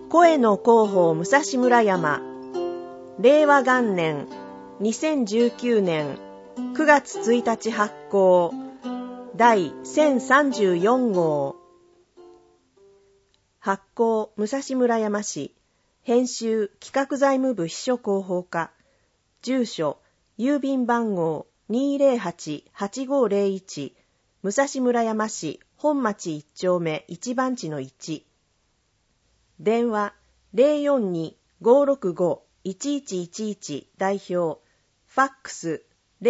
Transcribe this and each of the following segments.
声の広報武蔵村山令和元年2019年9月1日発行第1034号発行武蔵村山市編集企画財務部秘書広報課住所郵便番号 208-8501 武蔵村山市本町1丁目1番地の1電話 042-565-1111 代表ファックス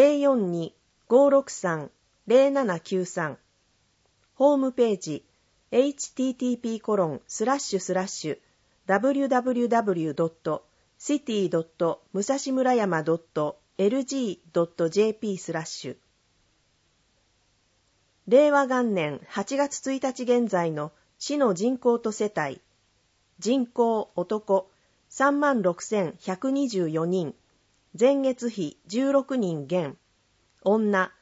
042-563-0793 ホームページ http://www.city.musashimurayama.lg.jp/ 令和元年8月1日現在の市の人口と世帯人口男 36,124 人前月比16人減女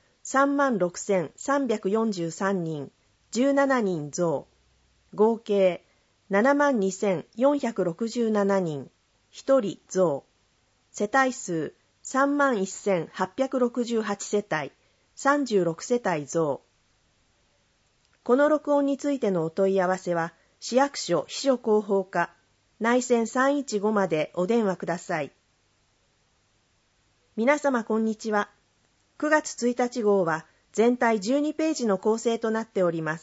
36,343 人17人増合計 72,467 人1人増世帯数 31,868 世帯36世帯増この録音についてのお問い合わせは市役所秘書広報課内線315までお電話ください。皆様こんにちは。9月1日号は全体12ページの構成となっております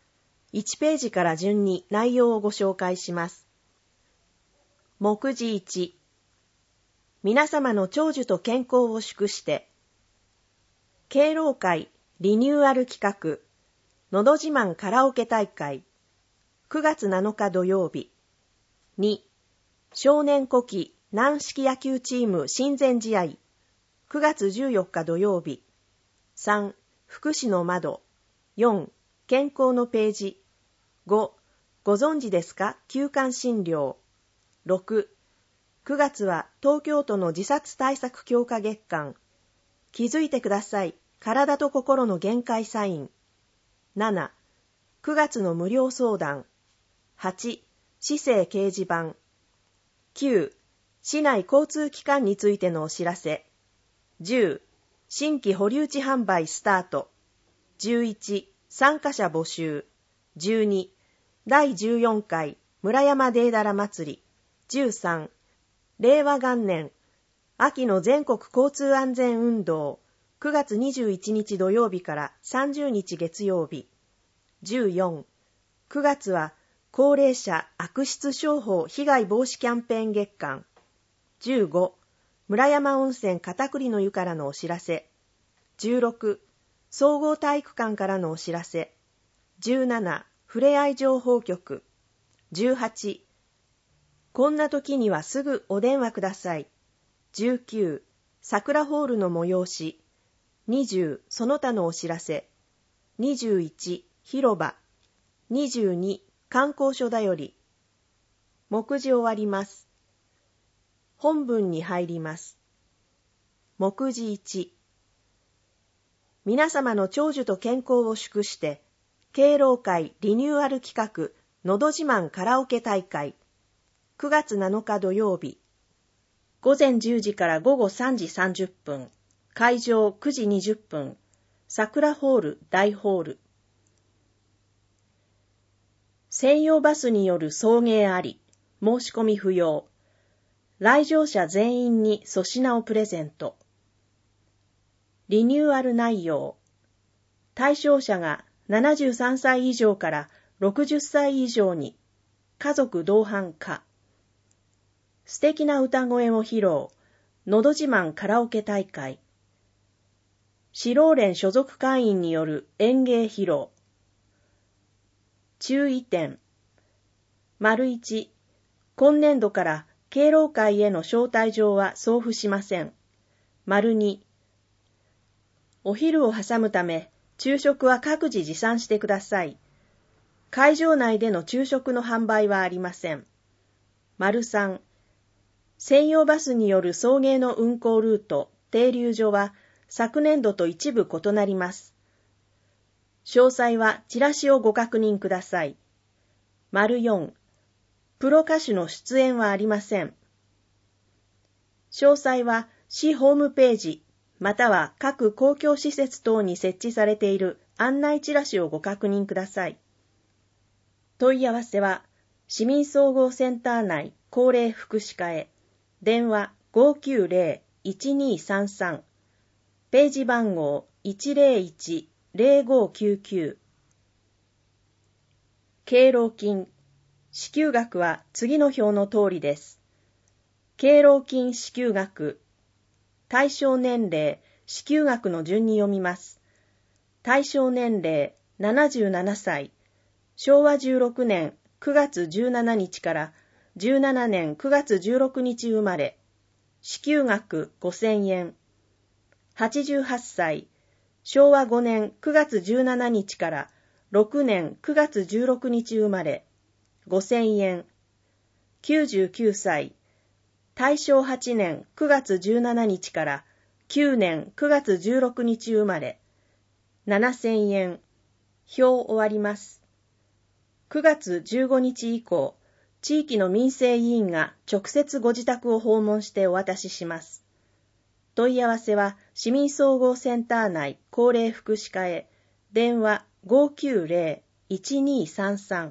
。1ページから順に内容をご紹介します。目次1、皆様の長寿と健康を祝して、敬老会リニューアル企画、のど自慢カラオケ大会、9月7日土曜日。2、少年古希軟式野球チーム親善試合、9月14日土曜日。3、福祉の窓。4、健康のページ。5、ご存知ですか休館診療。6、9月は東京都の自殺対策強化月間。気づいてください。体と心の限界サイン。7、9月の無料相談。8、市政掲示板。9、市内交通機関についてのお知らせ。10、新規保留地販売スタート。11、参加者募集。12、第14回村山デーダラ祭り。13、令和元年秋の全国交通安全運動。9月21日土曜日から30日月曜日。14、9月は高齢者悪質商法被害防止キャンペーン月間。15、村山温泉片栗の湯からのお知らせ。16、総合体育館からのお知らせ。17、ふれあい情報局。18、こんな時にはすぐお電話ください。19、桜ホールの催し。20、その他のお知らせ。21、広場。22、観光所だより。目次終わります。本文に入ります。目次1、皆様の長寿と健康を祝して、敬老会リニューアル企画のど自慢カラオケ大会。9月7日土曜日。午前10時から午後3時30分。会場9時20分。桜ホール大ホール。専用バスによる送迎あり、申し込み不要。来場者全員に粗品をプレゼント。リニューアル内容。対象者が73歳以上から60歳以上に、家族同伴可。素敵な歌声を披露、のど自慢カラオケ大会。市労連所属会員による演芸披露。注意点。1、今年度から敬老会への招待状は送付しません。2、お昼を挟むため、昼食は各自持参してください。会場内での昼食の販売はありません。3、専用バスによる送迎の運行ルート、停留所は昨年度と一部異なります。詳細はチラシをご確認ください。4、 プロ歌手の出演はありません。詳細は市ホームページ、または各公共施設等に設置されている案内チラシをご確認ください。問い合わせは、市民総合センター内高齢福祉課へ、電話 590-1233、ページ番号 101-0599。敬老金、支給額は次の表の通りです。敬老金支給額、対象年齢、支給額の順に読みます。対象年齢77歳、昭和16年9月17日から17年9月16日生まれ、支給額5000円。88歳、昭和5年9月17日から6年9月16日生まれ、5000円。99歳、大正8年9月17日から9年9月16日生まれ、7000円。表終わります。9月15日以降、地域の民生委員が直接ご自宅を訪問してお渡しします。問い合わせは市民総合センター内高齢福祉課へ、電話 590-1233。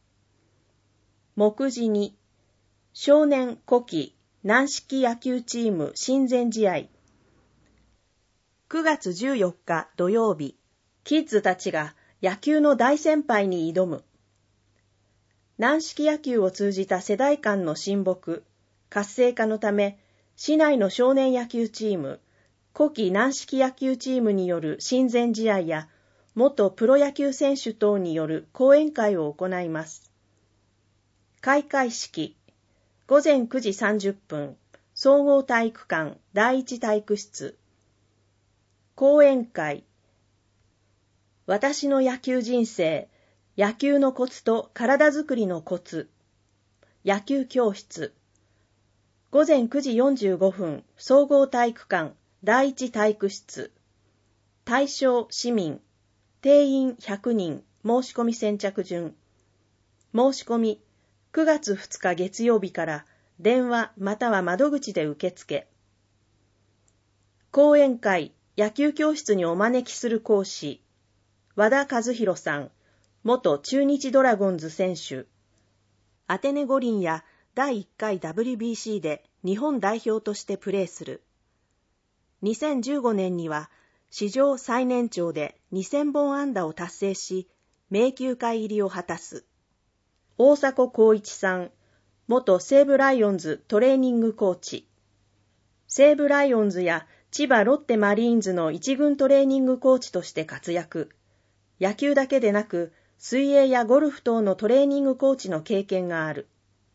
目次に、少年古希軟式野球チーム親善試合。9月14日土曜日、キッズたちが野球の大先輩に挑む。軟式野球を通じた世代間の親睦、活性化のため、市内の少年野球チーム、古希軟式野球チームによる親善試合や、元プロ野球選手等による講演会を行います。開会式、午前9時30分、総合体育館第一体育室。講演会、私の野球人生、野球のコツと体づくりのコツ。野球教室。午前9時45分、総合体育館第一体育室。対象市民。定員100人。申し込み先着順。申し込み、9月2日月曜日から電話または窓口で受付。講演会、野球教室にお招きする講師。和田和弘さん。元中日ドラゴンズ選手。アテネ五輪や第1回 WBC で日本代表としてプレーする。2015年には史上最年長で2000本安打を達成し、名球会入りを果たす。大迫浩一さん、元西武ライオンズトレーニングコーチ。西武ライオンズや千葉ロッテマリーンズの一軍トレーニングコーチとして活躍。野球だけでなく、水泳やゴルフ等のトレーニングコーチの経験がある。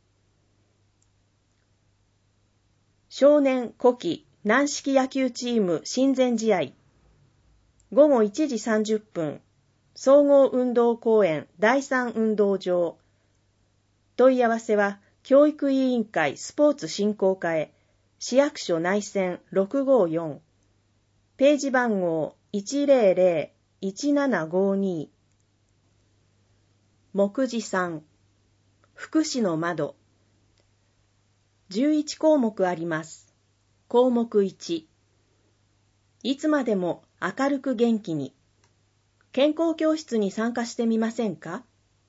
少年古希軟式野球チーム親善試合。午後1時30分、総合運動公園第3運動場。問い合わせは教育委員会スポーツ振興課へ、市役所内線654。ページ番号 100-1752。目次3、福祉の窓。11項目あります。項目1、いつまでも明るく元気に。健康教室に参加してみませんか？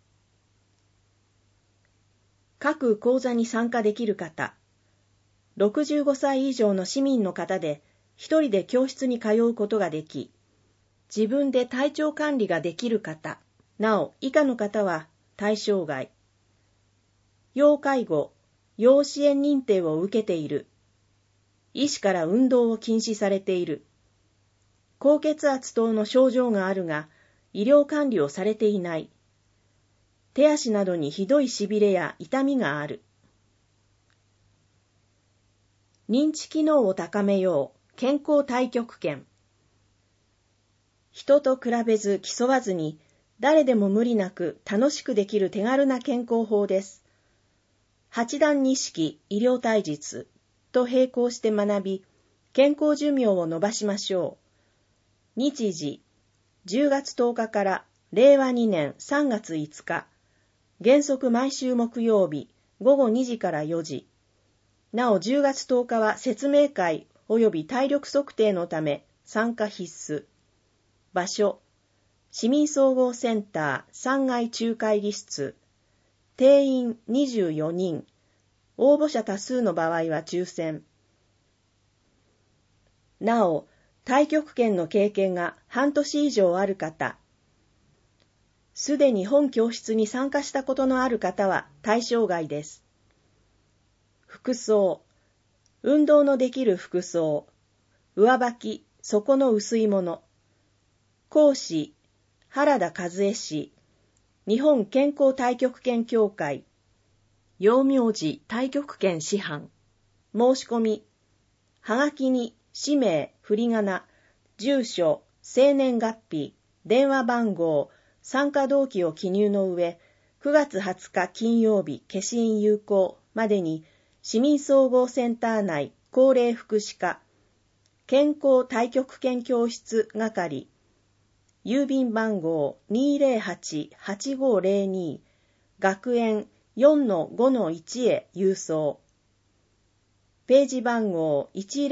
各講座に参加できる方、65歳以上の市民の方で一人で教室に通うことができ、自分で体調管理ができる方、なお以下の方は対象外。要介護、要支援認定を受けている。医師から運動を禁止されている。高血圧等の症状があるが、医療管理をされていない。手足などにひどいしびれや痛みがある。認知機能を高めよう、健康太極拳。人と比べず競わずに、誰でも無理なく楽しくできる手軽な健康法です。八段錦医療体術と並行して学び、健康寿命を延ばしましょう。日時、10月10日から令和2年3月5日、原則毎週木曜日午後2時から4時。なお10月10日は説明会及び体力測定のため参加必須。場所、市民総合センター3階中会議室。定員24人。応募者多数の場合は抽選。なお、太極拳の経験が半年以上ある方、すでに本教室に参加したことのある方は対象外です。服装、運動のできる服装、上履き、底の薄いもの。講師、原田和恵氏、日本健康太極拳協会、陽明寺太極拳師範。申し込み、はがきに氏名、振り仮名、住所、生年月日、電話番号、参加動機を記入の上、9月20日金曜日消印有効までに市民総合センター内高齢福祉課健康太極拳教室係郵便番号 208-8502 学園 4-5-1 へ郵送。ページ番号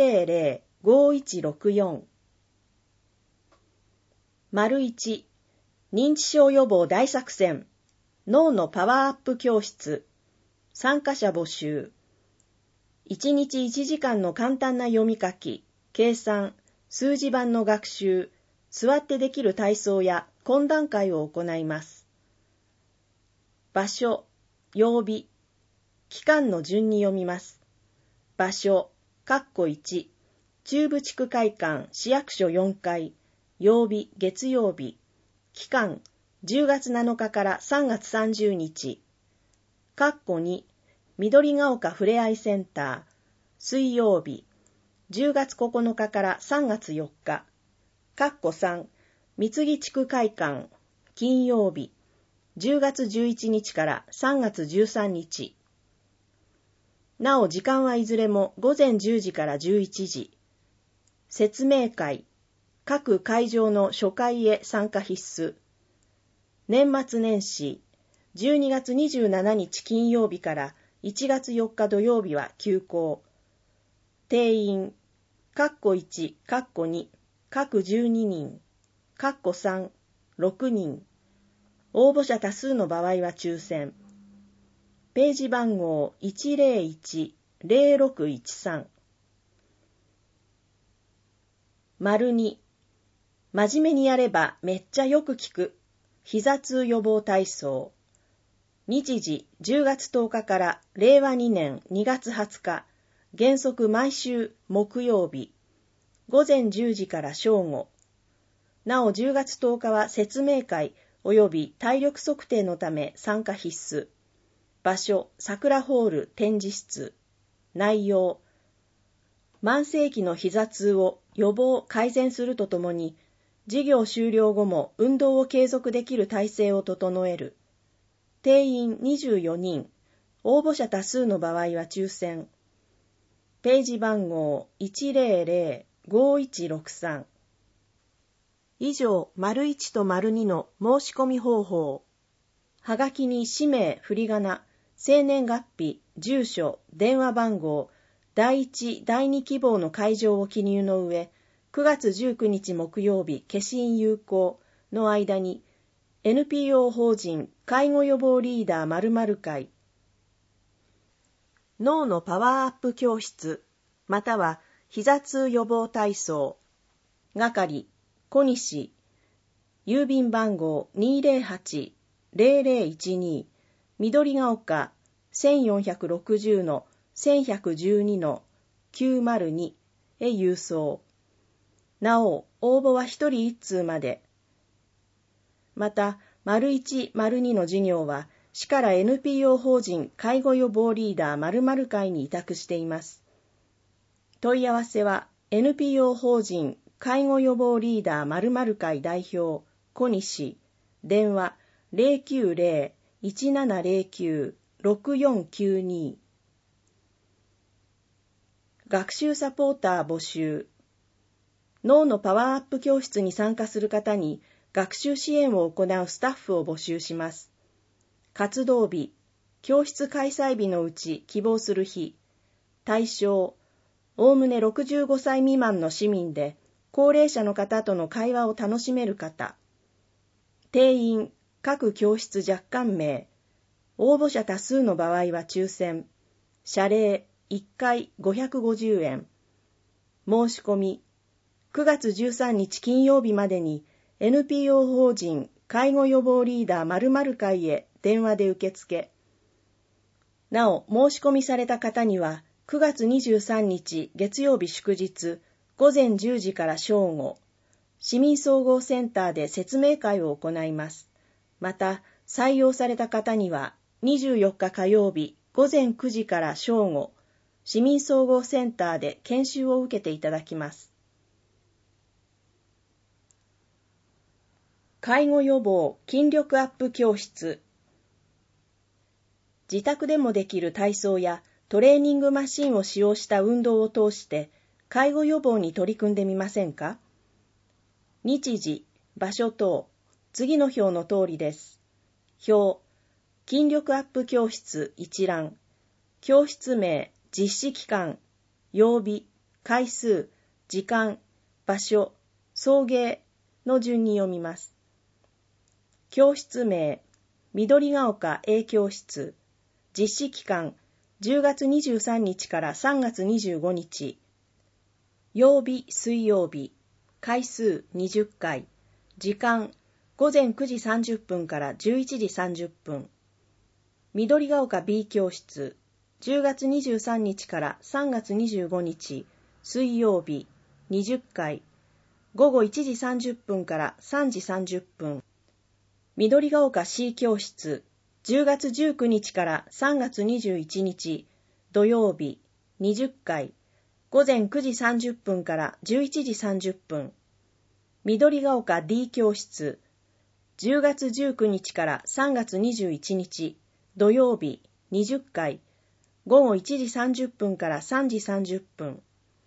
100-5164。1、認知症予防大作戦脳のパワーアップ教室参加者募集。1日1時間の簡単な読み書き、計算、数字盤の学習、座ってできる体操や懇談会を行います。場所、曜日、期間の順に読みます。場所、1、中部地区会館市役所4階、曜日、月曜日、期間、10月7日から3月30日、2、緑が丘ふれあいセンター、水曜日、10月9日から3月4日、3、三木地区会館、金曜日、10月11日から3月13日。なお時間はいずれも午前10時から11時。説明会、各会場の初回へ参加必須。年末年始、12月27日金曜日から1月4日土曜日は休校。定員、1、2、各12人、3、6人。応募者多数の場合は抽選。ページ番号 101-0613。2、真面目にやればめっちゃよく効く。膝痛予防体操。日時10月10日から令和2年2月20日。原則毎週木曜日。午前10時から正午。なお10月10日は説明会及び体力測定のため参加必須。場所、桜ホール展示室。内容、慢性期の膝痛を予防改善するとともに、授業終了後も運動を継続できる体制を整える。定員24人。応募者多数の場合は抽選。ページ番号 100-5163。以上、1と2の申し込み方法。はがきに氏名、振り仮名、生年月日、住所、電話番号、第1、第2希望の会場を記入の上、9月19日木曜日消印有効の間に、NPO 法人介護予防リーダー〇〇会、脳のパワーアップ教室、または膝痛予防体操、係、小西、郵便番号 208-0012、緑が丘 1460-1112-902 へ郵送。なお、応募は一人一通まで。また、1、2の事業は、市から NPO 法人介護予防リーダー〇〇会に委託しています。問い合わせは、NPO 法人介護予防リーダー〇〇会代表、小西、電話090-1709-6492。学習サポーター募集。脳のパワーアップ教室に参加する方に学習支援を行うスタッフを募集します。活動日、 教室開催日のうち希望する日、対象、おおむね65歳未満の市民で、高齢者の方との会話を楽しめる方、定員、各教室若干名、応募者多数の場合は抽選、謝礼1回550円、申し込み、9月13日金曜日までに NPO 法人介護予防リーダー〇〇会へ電話で受付。なお、申し込みされた方には9月23日月曜日祝日午前10時から正午、市民総合センターで説明会を行います。また、採用された方には24日火曜日午前9時から正午、市民総合センターで研修を受けていただきます。介護予防筋力アップ教室。自宅でもできる体操やトレーニングマシンを使用した運動を通して介護予防に取り組んでみませんか？日時、場所等、次の表の通りです。表、筋力アップ教室一覧、教室名、実施期間、曜日、回数、時間、場所、送迎の順に読みます。教室名、緑が丘 A 教室、実施期間、10月23日から3月25日、曜日水曜日、回数20回、時間、午前9時30分から11時30分、緑が丘 B 教室、10月23日から3月25日、水曜日、20回、午後1時30分から3時30分、緑が丘 C 教室、10月19日から3月21日、土曜日、20回、午前9時30分から11時30分、緑が丘 D 教室、10月19日から3月21日、土曜日、20回、午後1時30分から3時30分。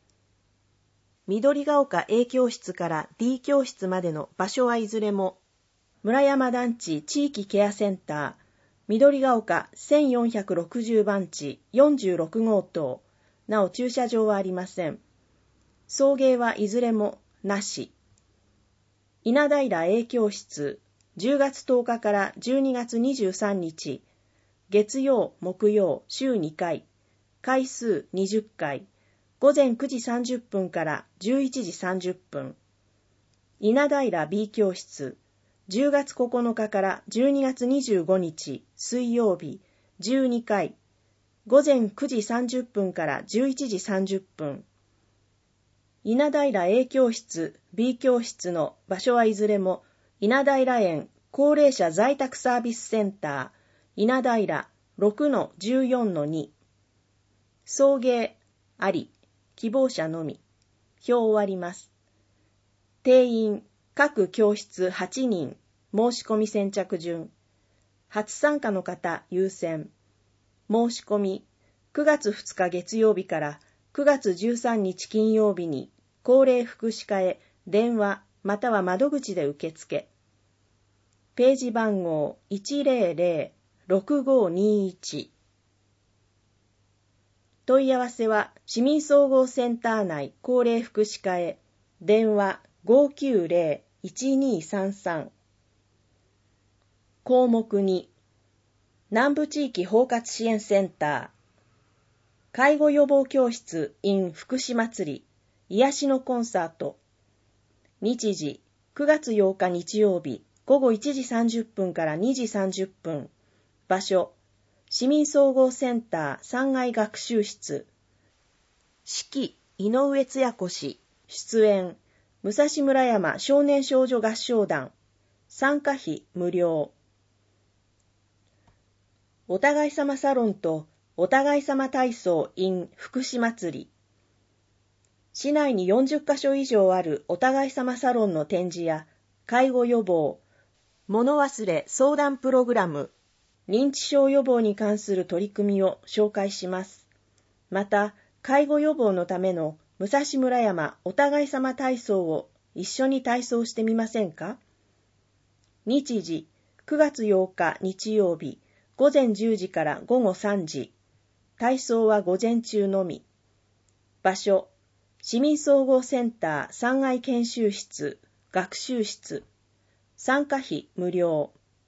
緑が丘 A 教室から D 教室までの場所はいずれも、村山団地地域ケアセンター、緑が丘1460番地46号棟、なお駐車場はありません。送迎はいずれもなし。稲平 A 教室、10月10日から12月23日、月曜、木曜、週2回、回数20回、午前9時30分から11時30分。稲平 B 教室、10月9日から12月25日、水曜日、12回、午前9時30分から11時30分。稲平 A 教室、B 教室の場所はいずれも、稲平園高齢者在宅サービスセンター、稲平 6-14-2。送迎、あり、希望者のみ。表終わります。定員、各教室8人、申し込み先着順。初参加の方優先。申し込み、9月2日月曜日から9月13日金曜日に、高齢福祉課へ電話または窓口で受付。ページ番号 100-6521。問い合わせは市民総合センター内高齢福祉課へ電話 590-1233。項目2、南部地域包括支援センター、介護予防教室 in 福祉祭り、癒しのコンサート。日時、9月8日日曜日、午後1時30分から2時30分。場所、市民総合センター3階学習室。指揮、井上津也子氏。出演、武蔵村山少年少女合唱団。参加費無料。お互い様サロンとお互い様体操 in 福祉祭り。市内に40カ所以上あるお互い様サロンの展示や介護予防、物忘れ相談プログラム、認知症予防に関する取り組みを紹介します。また、介護予防のための武蔵村山お互い様体操を一緒に体操してみませんか？日時、9月8日日曜日、午午前10時から午後3時。体操は午前中のみ。場所、市民総合センター3階研修室、学習室。参加費無料。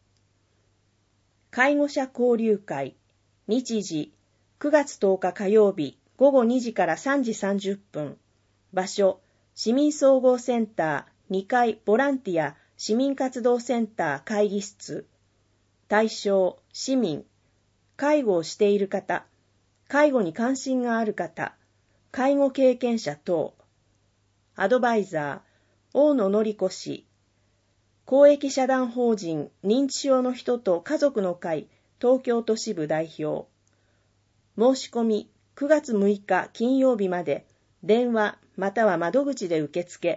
介護者交流会。日時、9月10日火曜日、午後2時から3時30分。場所、市民総合センター2階ボランティア市民活動センター会議室。対象、市民。介護をしている方。介護に関心がある方。介護経験者等。アドバイザー、大野典子氏。公益社団法人認知症の人と家族の会東京都支部代表。申し込み9月6日金曜日まで電話または窓口で受付。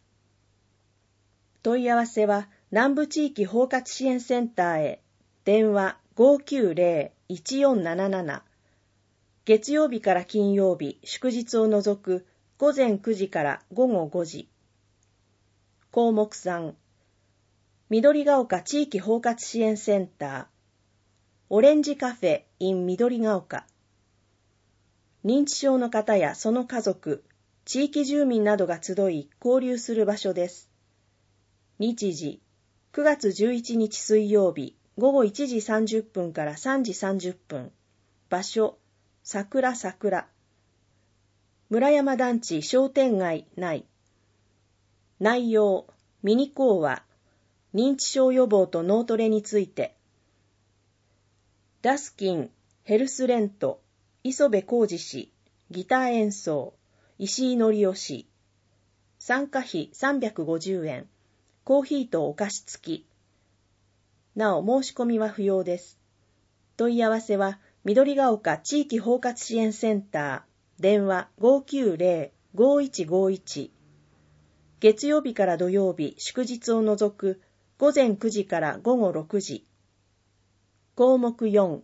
問い合わせは南部地域包括支援センターへ。電話 590-1477。月曜日から金曜日、祝日を除く午前9時から午後5時。項目3、緑が丘地域包括支援センター、オレンジカフェ in 緑が丘。認知症の方やその家族、地域住民などが集い交流する場所です。日時、9月11日水曜日、午後1時30分から3時30分。場所、桜。村山団地商店街内。内容、ミニ講話、認知症予防と脳トレについて。ダスキン、ヘルスレント、磯部浩二氏、ギター演奏、石井則夫氏。参加費350円、コーヒーとお菓子付き。なお申し込みは不要です。問い合わせは、緑が丘地域包括支援センター、電話 590-5151。月曜日から土曜日、祝日を除く午前9時から午後6時。項目4、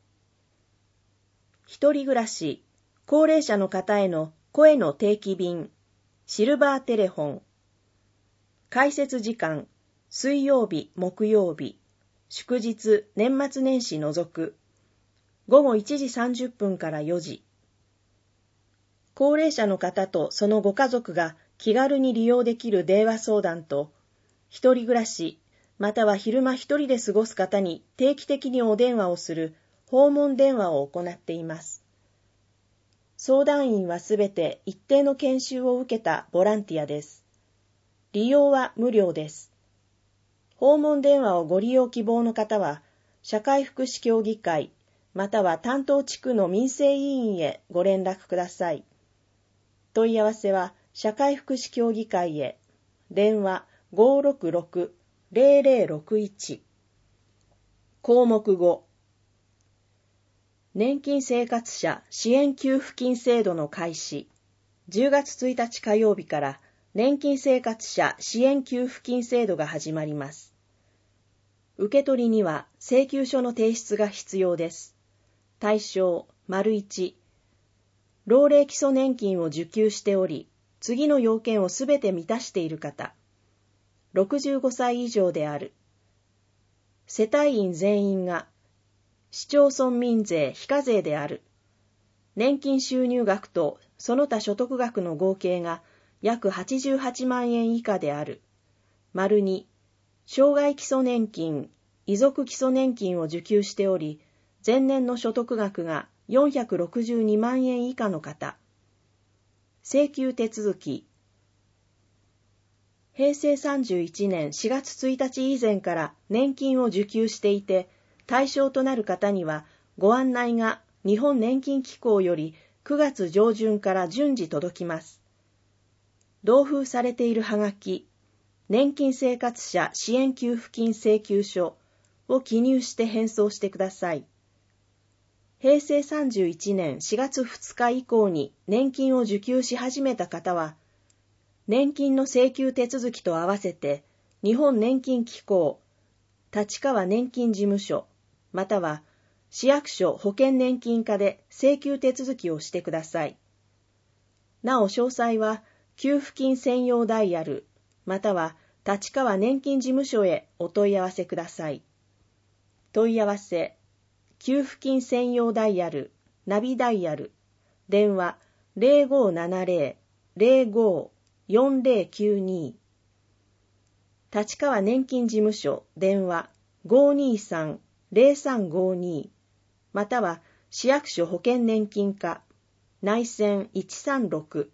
一人暮らし、高齢者の方への声の定期便、シルバーテレフォン。開設時間、水曜日、木曜日、祝日、年末年始除く。午後1時30分から4時。高齢者の方とそのご家族が気軽に利用できる電話相談と、一人暮らし、または昼間一人で過ごす方に定期的にお電話をする訪問電話を行っています。相談員はすべて一定の研修を受けたボランティアです。利用は無料です。訪問電話をご利用希望の方は、社会福祉協議会、または担当地区の民生委員へご連絡ください。問い合わせは社会福祉協議会へ。電話 566-0061。項目5、年金生活者支援給付金制度の開始。10月1日火曜日から年金生活者支援給付金制度が始まります。受け取りには請求書の提出が必要です。対象、1、老齢基礎年金を受給しており、次の要件をすべて満たしている方。65歳以上である。世帯員全員が、市町村民税非課税である。年金収入額とその他所得額の合計が約88万円以下である。2、障害基礎年金、遺族基礎年金を受給しており、前年の所得額が462万円以下の方。請求手続き。平成31年4月1日以前から年金を受給していて、対象となる方にはご案内が日本年金機構より9月上旬から順次届きます。同封されているはがき、年金生活者支援給付金請求書を記入して返送してください。平成31年4月2日以降に年金を受給し始めた方は、年金の請求手続きと合わせて、日本年金機構、立川年金事務所、または市役所保険年金課で請求手続きをしてください。なお詳細は、給付金専用ダイヤル、または立川年金事務所へお問い合わせください。問い合わせ給付金専用ダイヤル、ナビダイヤル、電話 0570-05-4092。立川年金事務所、電話 523-0352。または市役所保険年金課、内線136。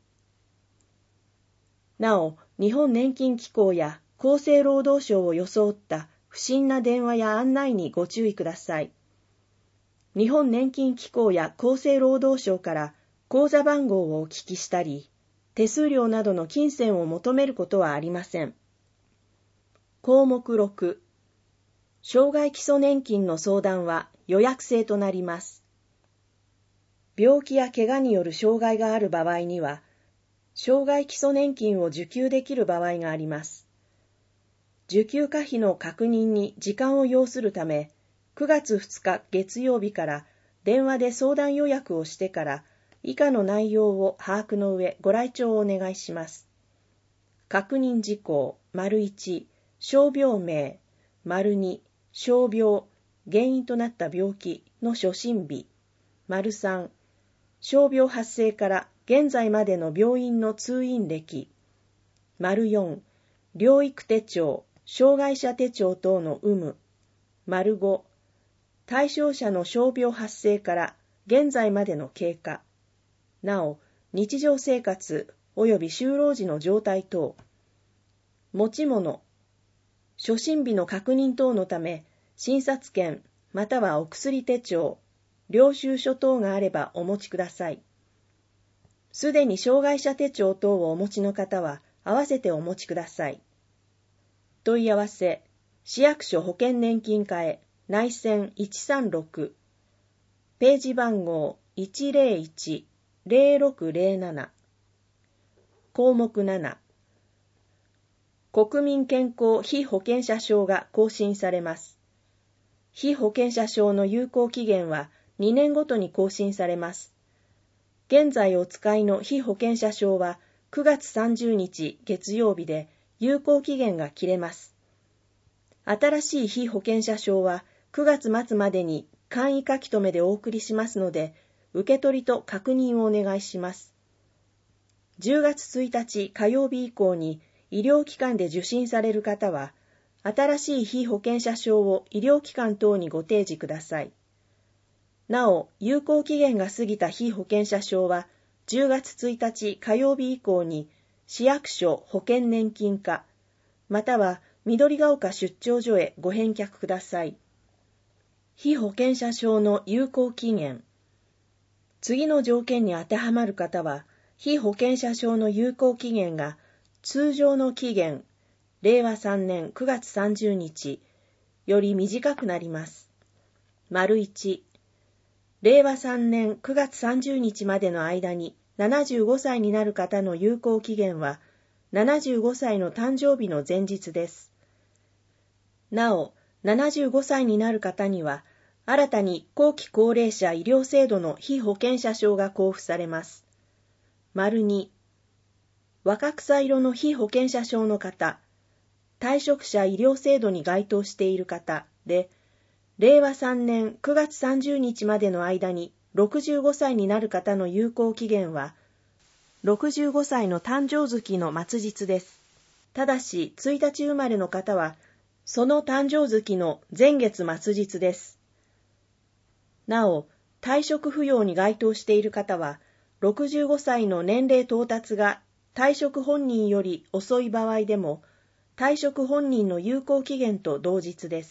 なお、日本年金機構や厚生労働省を装った不審な電話や案内にご注意ください。日本年金機構や厚生労働省から口座番号をお聞きしたり、手数料などの金銭を求めることはありません。項目6、生涯基礎年金の相談は予約制となります。病気や怪我による障害がある場合には、生涯基礎年金を受給できる場合があります。受給可否の確認に時間を要するため、9月2日月曜日から電話で相談予約をしてから以下の内容を把握の上ご来庁をお願いします。確認事項 ① 傷病名 ② 傷病原因となった病気の初診日 ③ 傷病発生から現在までの病院の通院歴 ④ 療育手帳障害者手帳等の有無 ⑤対象者の傷病発生から現在までの経過、なお、日常生活及び就労時の状態等、持ち物、初診日の確認等のため、診察券またはお薬手帳、領収書等があればお持ちください。すでに障害者手帳等をお持ちの方は、合わせてお持ちください。問い合わせ、市役所保険年金課へ、内線136、ページ番号 101-0607。項目7、国民健康被保険者証が更新されます。被保険者証の有効期限は2年ごとに更新されます。現在お使いの被保険者証は9月30日月曜日で有効期限が切れます。新しい被保険者証は9月末までに簡易書留でお送りしますので、受け取りと確認をお願いします。10月1日火曜日以降に医療機関で受診される方は、新しい被保険者証を医療機関等にご提示ください。なお、有効期限が過ぎた被保険者証は、10月1日火曜日以降に市役所保険年金課、または緑が丘出張所へご返却ください。被保険者証の有効期限。次の条件に当てはまる方は、被保険者証の有効期限が通常の期限、令和3年9月30日より短くなります。①令和3年9月30日までの間に75歳になる方の有効期限は75歳の誕生日の前日です。なお、75歳になる方には、新たに後期高齢者医療制度の被保険者証が交付されます。②若草色の被保険者証の方、退職者医療制度に該当している方で、令和3年9月30日までの間に65歳になる方の有効期限は、65歳の誕生月の末日です。ただし、1日生まれの方は、その誕生月の前月末日です。なお、退職扶養に該当している方は、65歳の年齢到達が退職本人より遅い場合でも、退職本人の有効期限と同日です。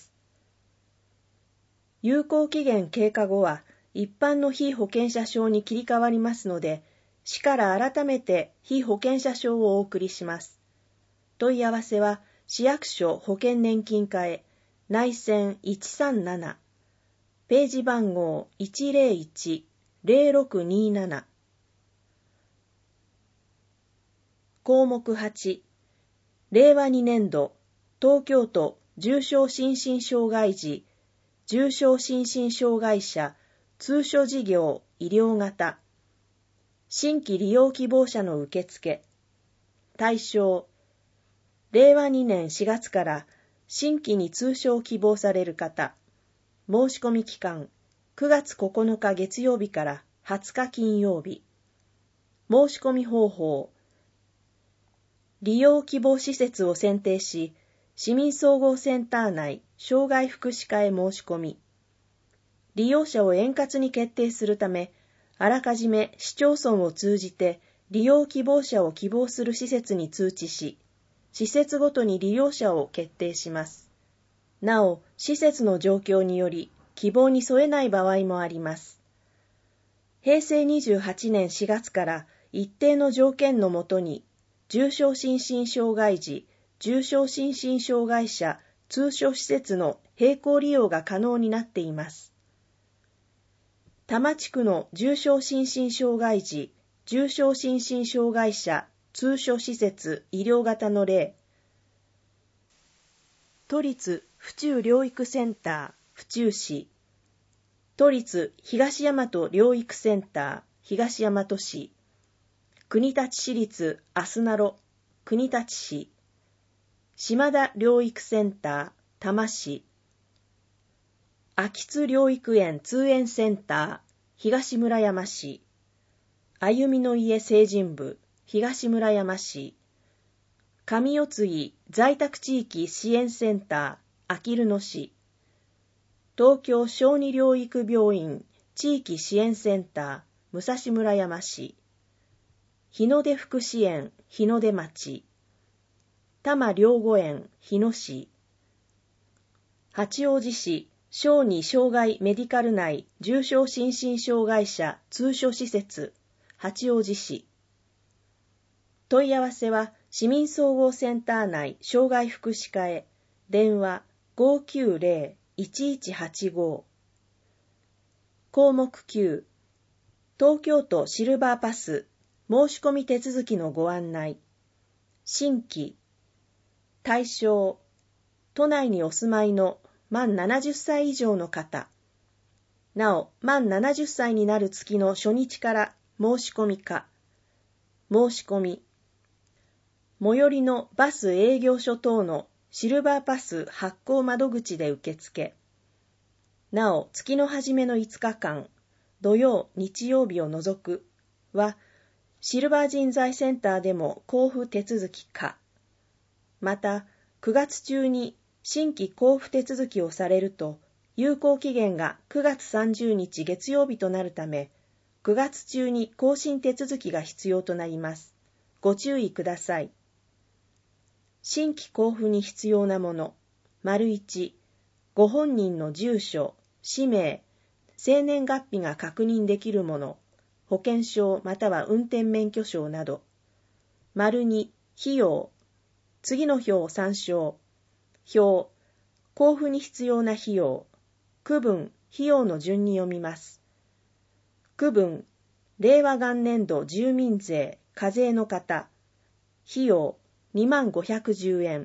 有効期限経過後は、一般の被保険者証に切り替わりますので、市から改めて被保険者証をお送りします。問い合わせは、市役所保険年金課へ、内線137、ページ番号 101-0627。項目8、令和2年度、東京都重症心身障害児、重症心身障害者、通所事業医療型、新規利用希望者の受付、対象、令和2年4月から新規に通所を希望される方、 申し込み期間、9月9日月曜日から20日金曜日。申し込み方法。利用希望施設を選定し、市民総合センター内障害福祉課へ申し込み、利用者を円滑に決定するため、あらかじめ市町村を通じて利用希望者を希望する施設に通知し、施設ごとに利用者を決定します。なお、施設の状況により希望に添えない場合もあります。平成28年4月から一定の条件のもとに、重症心身障害児、重症心身障害者、通所施設の並行利用が可能になっています。多摩地区の重症心身障害児、重症心身障害者、通所施設医療型の例。都立府中療育センター、府中市。都立東大和療育センター、東大和市。国立市立あすなろ、国立市。島田療育センター、多摩市。秋津療育園通園センター、東村山市。歩みの家成人部、東村山市。上四つ木在宅地域支援センター、あきる野市。東京小児療育病院地域支援センター、武蔵村山市。日の出福祉園、日の出町。多摩療護園、日野市。八王子市小児障害メディカル内重症心身障害者通所施設、八王子市。問い合わせは市民総合センター内障害福祉課へ、電話 590-1185。項目9、東京都シルバーパス申し込み手続きのご案内。新規、対象、都内にお住まいの満70歳以上の方。なお、満70歳になる月の初日から申し込みか。申し込み。最寄りのバス営業所等のシルバーパス発行窓口で受付。なお、月の初めの5日間、土曜、日曜日を除くは、シルバー人材センターでも交付手続きか。また、9月中に新規交付手続きをされると、有効期限が9月30日月曜日となるため、9月中に更新手続きが必要となります。ご注意ください。新規交付に必要なもの。1、ご本人の住所、氏名、生年月日が確認できるもの、保険証または運転免許証など。2、費用。次の表を参照。表、交付に必要な費用。区分、費用の順に読みます。区分、令和元年度住民税、課税の方。費用、2510円。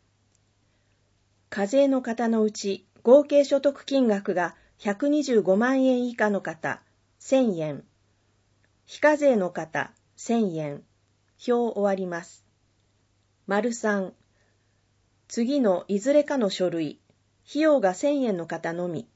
課税の方のうち、合計所得金額が125万円以下の方、1000円。非課税の方、1000円。表終わります。3、次のいずれかの書類、費用が1000円の方のみ。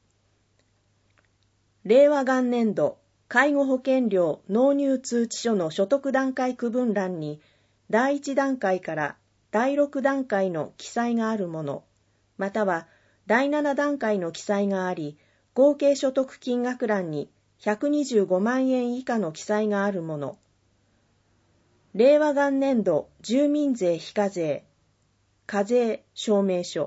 令和元年度、介護保険料納入通知書の所得段階区分欄に、第1段階から第6段階の記載があるもの、または第7段階の記載があり、合計所得金額欄に125万円以下の記載があるもの、令和元年度住民税非課税、課税証明書、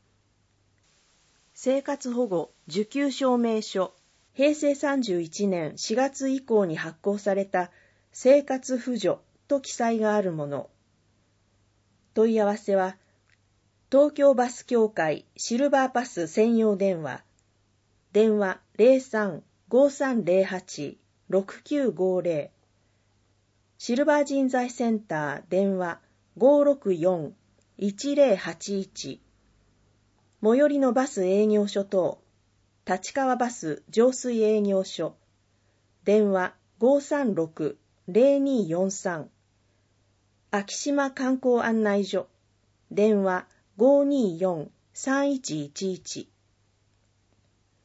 生活保護受給証明書、平成31年4月以降に発行された生活扶助と記載があるもの。問い合わせは、東京バス協会シルバーパス専用電話、電話 03-5308-6950、シルバー人材センター電話 564-1081、最寄りのバス営業所等、立川バス上水営業所、電話 536-0243、昭島観光案内所、電話 524-3111。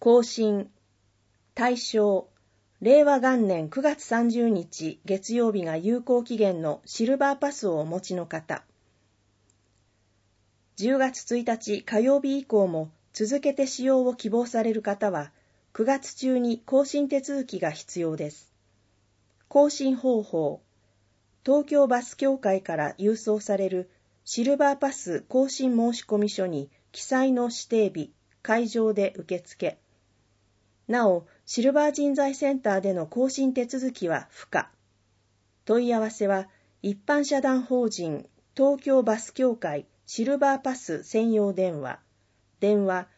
更新、対象、令和元年9月30日月曜日が有効期限のシルバーパスをお持ちの方。10月1日火曜日以降も続けて使用を希望される方は、9月中に更新手続きが必要です。更新方法、東京バス協会から郵送されるシルバーパス更新申込書に記載の指定日、会場で受付。なお、シルバー人材センターでの更新手続きは不可。問い合わせは、一般社団法人東京バス協会シルバーパス専用電話、電話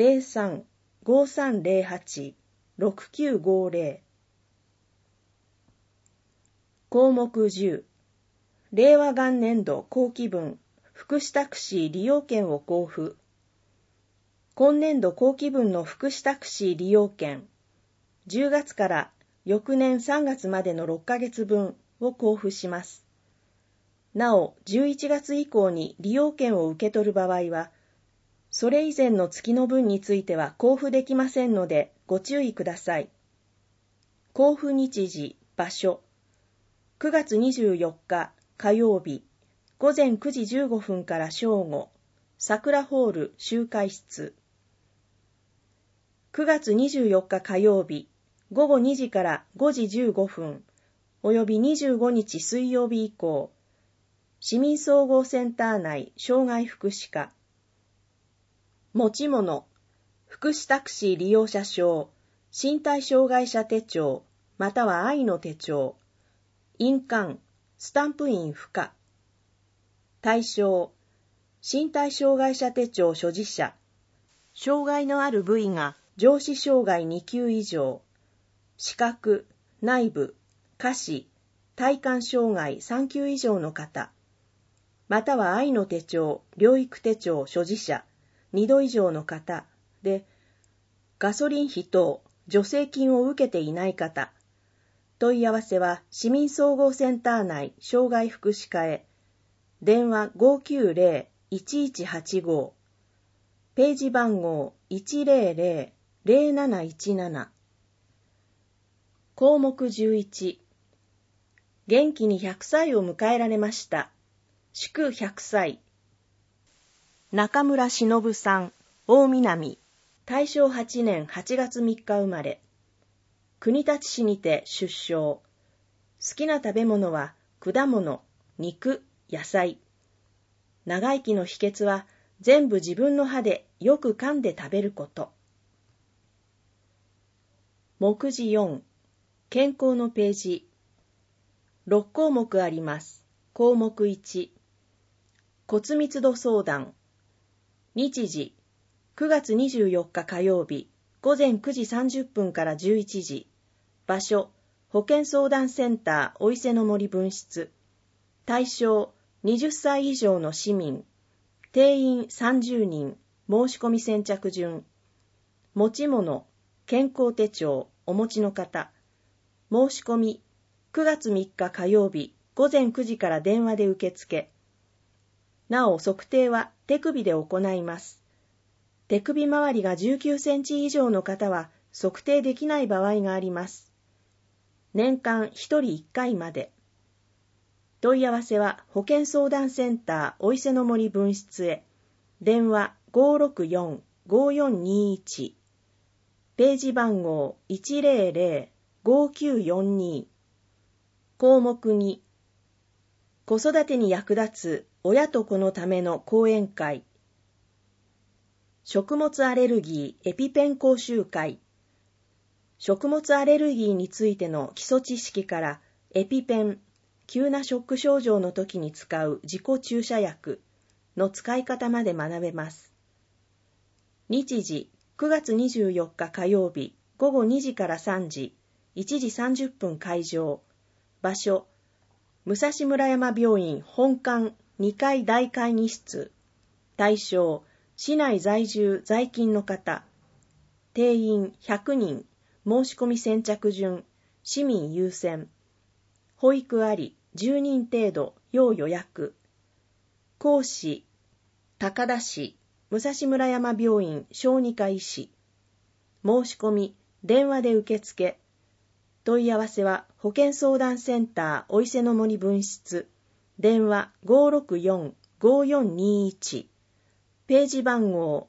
03-5308-6950。項目10、令和元年度後期分福祉タクシー利用券を交付。今年度後期分の福祉タクシー利用券、10月から翌年3月までの6ヶ月分を交付します。なお、11月以降に利用券を受け取る場合は、それ以前の月の分については交付できませんのでご注意ください。交付日時、場所、9月24日火曜日、午前9時15分から正午、桜ホール集会室。9月24日火曜日、午後2時から5時15分、および25日水曜日以降、市民総合センター内障害福祉課。持ち物、福祉タクシー利用者証、身体障害者手帳、または愛の手帳。印鑑、スタンプ印不可。対象、身体障害者手帳所持者。障害のある部位が上肢障害2級以上。視覚、内部、下肢、体幹障害3級以上の方。または愛の手帳、療育手帳所持者2度以上の方で、ガソリン費等助成金を受けていない方。問い合わせは市民総合センター内障害福祉課へ。電話 590-1185。ページ番号 100-0717。項目11。元気に100歳を迎えられました。祝100歳。中村忍さん、大南、大正8年8月3日生まれ。国立市にて出生。好きな食べ物は果物、肉、野菜。長生きの秘訣は全部自分の歯でよく噛んで食べること。目次4、健康のページ。6項目あります。項目1、骨密度相談。日時、9月24日火曜日、午前9時30分から11時。場所、保健相談センターお伊勢の森分室。対象、20歳以上の市民。定員30人。申し込み先着順。持ち物、健康手帳お持ちの方。申し込み、9月3日火曜日、午前9時から電話で受付。なお、測定は手首で行います。手首周りが19センチ以上の方は測定できない場合があります。年間1人1回まで。問い合わせは保健相談センターお伊勢の森分室へ。電話 564-5421。ページ番号 100-5942。項目2、子育てに役立つ親と子のための講演会。食物アレルギーエピペン講習会。食物アレルギーについての基礎知識からエピペン、急なショック症状の時に使う自己注射薬の使い方まで学べます。日時、9月24日火曜日、午後2時から3時、1時30分会場。場所、武蔵村山病院本館2階大会議室。対象、市内在住在勤の方。定員100人。申し込み先着順。市民優先。保育あり、10人程度、要予約。講師、高田市、武蔵村山病院小児科医師。 申し込み、電話で受付。問い合わせは保健相談センターお伊勢の森分室。電話564-5421。ページ番号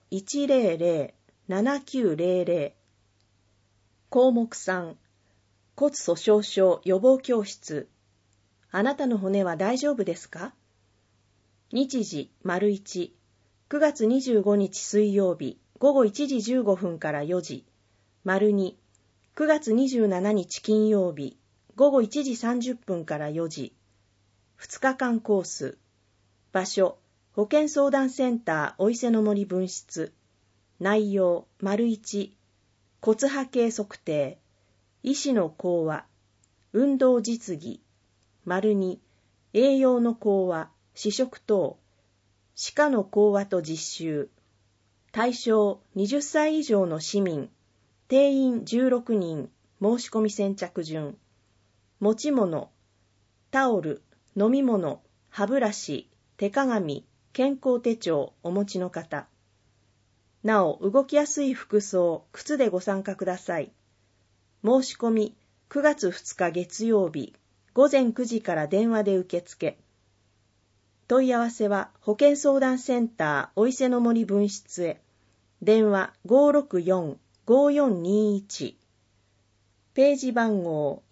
100-7900。項目3、骨粗しょう症予防教室。あなたの骨は大丈夫ですか？日時、1、9月25日水曜日、午後1時15分から4時。2、9月27日金曜日、午後1時30分から4時。2日間コース。場所、保健相談センターお伊勢の森分室。内容、1、骨波形測定。医師の講話。運動実技。2、栄養の講話、試食等。歯科の講話と実習。対象20歳以上の市民。定員16人。申し込み先着順。持ち物、タオル、飲み物、歯ブラシ、手鏡、健康手帳お持ちの方。なお、動きやすい服装、靴でご参加ください。申し込み、9月2日月曜日、午前9時から電話で受付。問い合わせは保健相談センターお伊勢の森分室へ。電話564-5421。ページ番号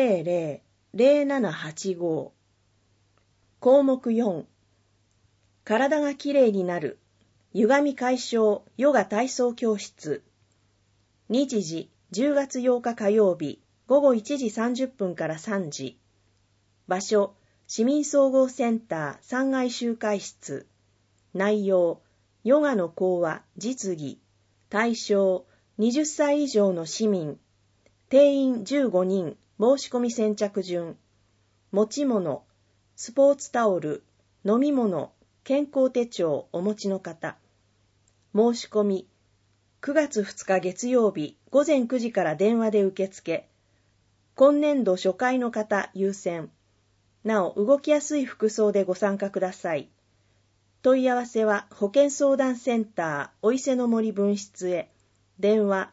100-0785。項目4、体がきれいになる歪み解消ヨガ体操教室。日時10月8日火曜日午後1時30分から3時。場所市民総合センター3階集会室。内容ヨガの講話実技。対象20歳以上の市民。定員15人。申し込み先着順。持ち物スポーツタオル、飲み物、健康手帳お持ちの方。申し込み、9月2日月曜日午前9時から電話で受付。今年度初回の方優先。なお、動きやすい服装でご参加ください。問い合わせは保健相談センターお伊勢の森分室へ。電話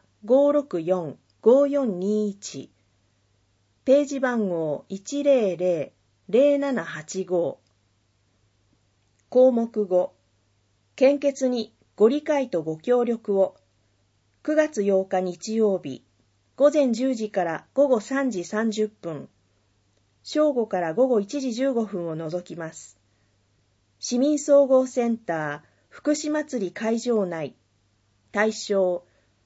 564-5421。ページ番号100-0785。項目5、献血にご理解とご協力を。9月8日日曜日、午前10時から午後3時30分、正午から午後1時15分を除きます。市民総合センター福祉祭り会場内。対象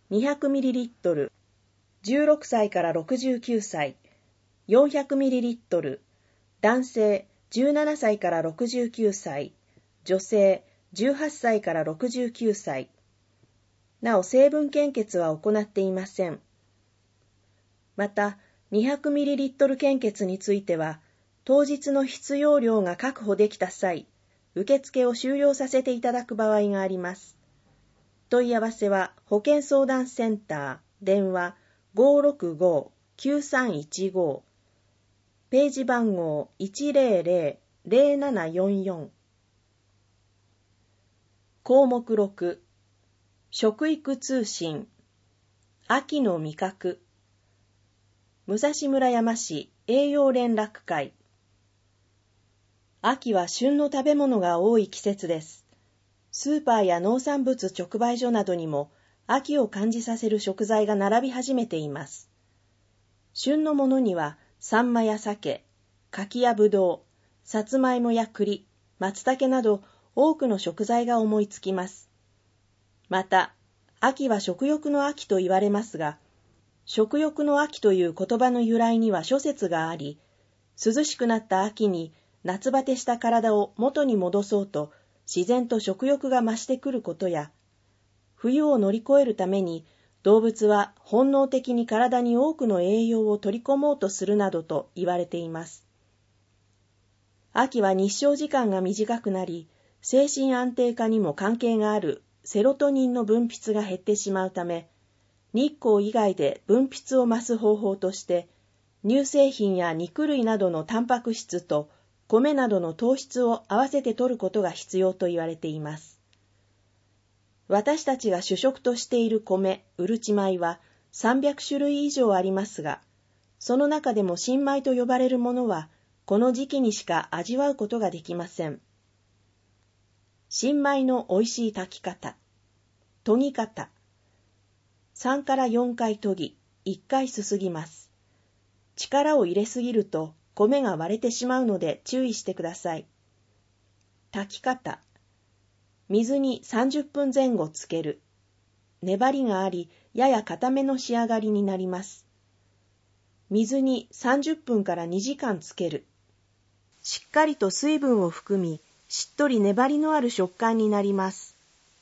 200ml、16歳から69歳。400ml、男性17歳から69歳、女性18歳から69歳。なお、成分献血は行っていません。また、200ml 献血については、当日の必要量が確保できた際、受付を終了させていただく場合があります。問い合わせは保健相談センター、電話565-9315。ページ番号100-0744。項目6、食育通信。秋の味覚。武蔵村山市栄養連絡会。秋は旬の食べ物が多い季節です。スーパーや農産物直売所などにも秋を感じさせる食材が並び始めています。旬のものにはサンマや鮭、柿やぶどう、さつまいもや栗、松茸など多くの食材が思いつきます。また、秋は食欲の秋と言われますが、食欲の秋という言葉の由来には諸説があり、涼しくなった秋に夏バテした体を元に戻そうと自然と食欲が増してくることや、冬を乗り越えるために動物は本能的に体に多くの栄養を取り込もうとするなどと言われています。秋は日照時間が短くなり、精神安定化にも関係があるセロトニンの分泌が減ってしまうため、日光以外で分泌を増す方法として、乳製品や肉類などのタンパク質と米などの糖質を合わせて摂ることが必要と言われています。 私たちが主食としている米、うるち米は300種類以上ありますが、その中でも新米と呼ばれるものは、この時期にしか味わうことができません。新米のおいしい炊き方。研ぎ方。3から4回研ぎ、1回すすぎます。力を入れすぎると米が割れてしまうので注意してください。炊き方。水に30分前後つける。粘りがあり、やや固めの仕上がりになります。水に30分から2時間つける。しっかりと水分を含み、しっとり粘りのある食感になります。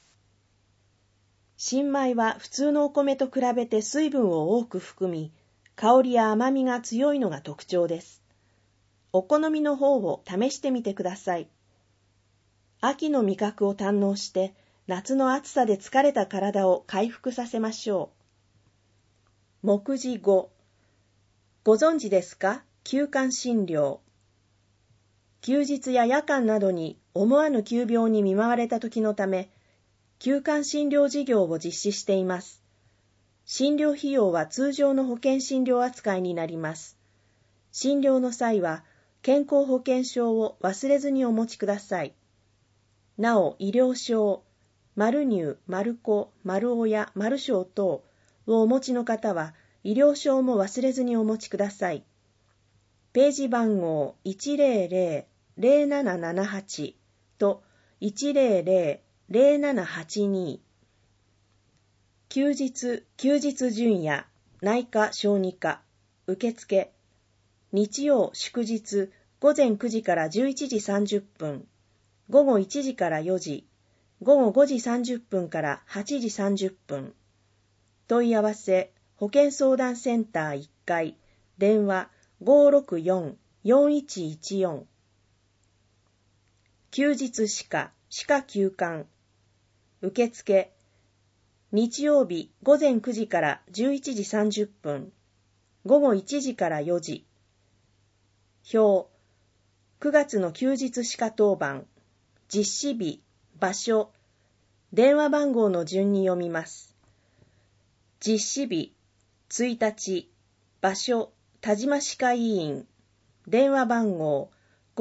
新米は普通のお米と比べて水分を多く含み、香りや甘みが強いのが特徴です。お好みの方を試してみてください。秋の味覚を堪能して、夏の暑さで疲れた体を回復させましょう。目次5。ご存知ですか？急患診療。休日や夜間などに思わぬ急病に見舞われた時のため、急患診療事業を実施しています。診療費用は通常の保険診療扱いになります。診療の際は、健康保険証を忘れずにお持ちください。なお、医療証、マル乳、マルコ、マル親、マルショー等をお持ちの方は、医療証も忘れずにお持ちください。ページ番号 100-0778 と 100-0782。休日準夜、内科小児科、受付。日曜祝日、午前9時から11時30分、午後1時から4時、午後5時30分から8時30分。問い合わせ、保健相談センター1階、電話 564-4114。休日歯科休館。受付、日曜日午前9時から11時30分、午後1時から4時。表、9月の休日歯科当番、実施日、場所、電話番号の順に読みます。実施日、1日、場所、田島歯科医院、電話番号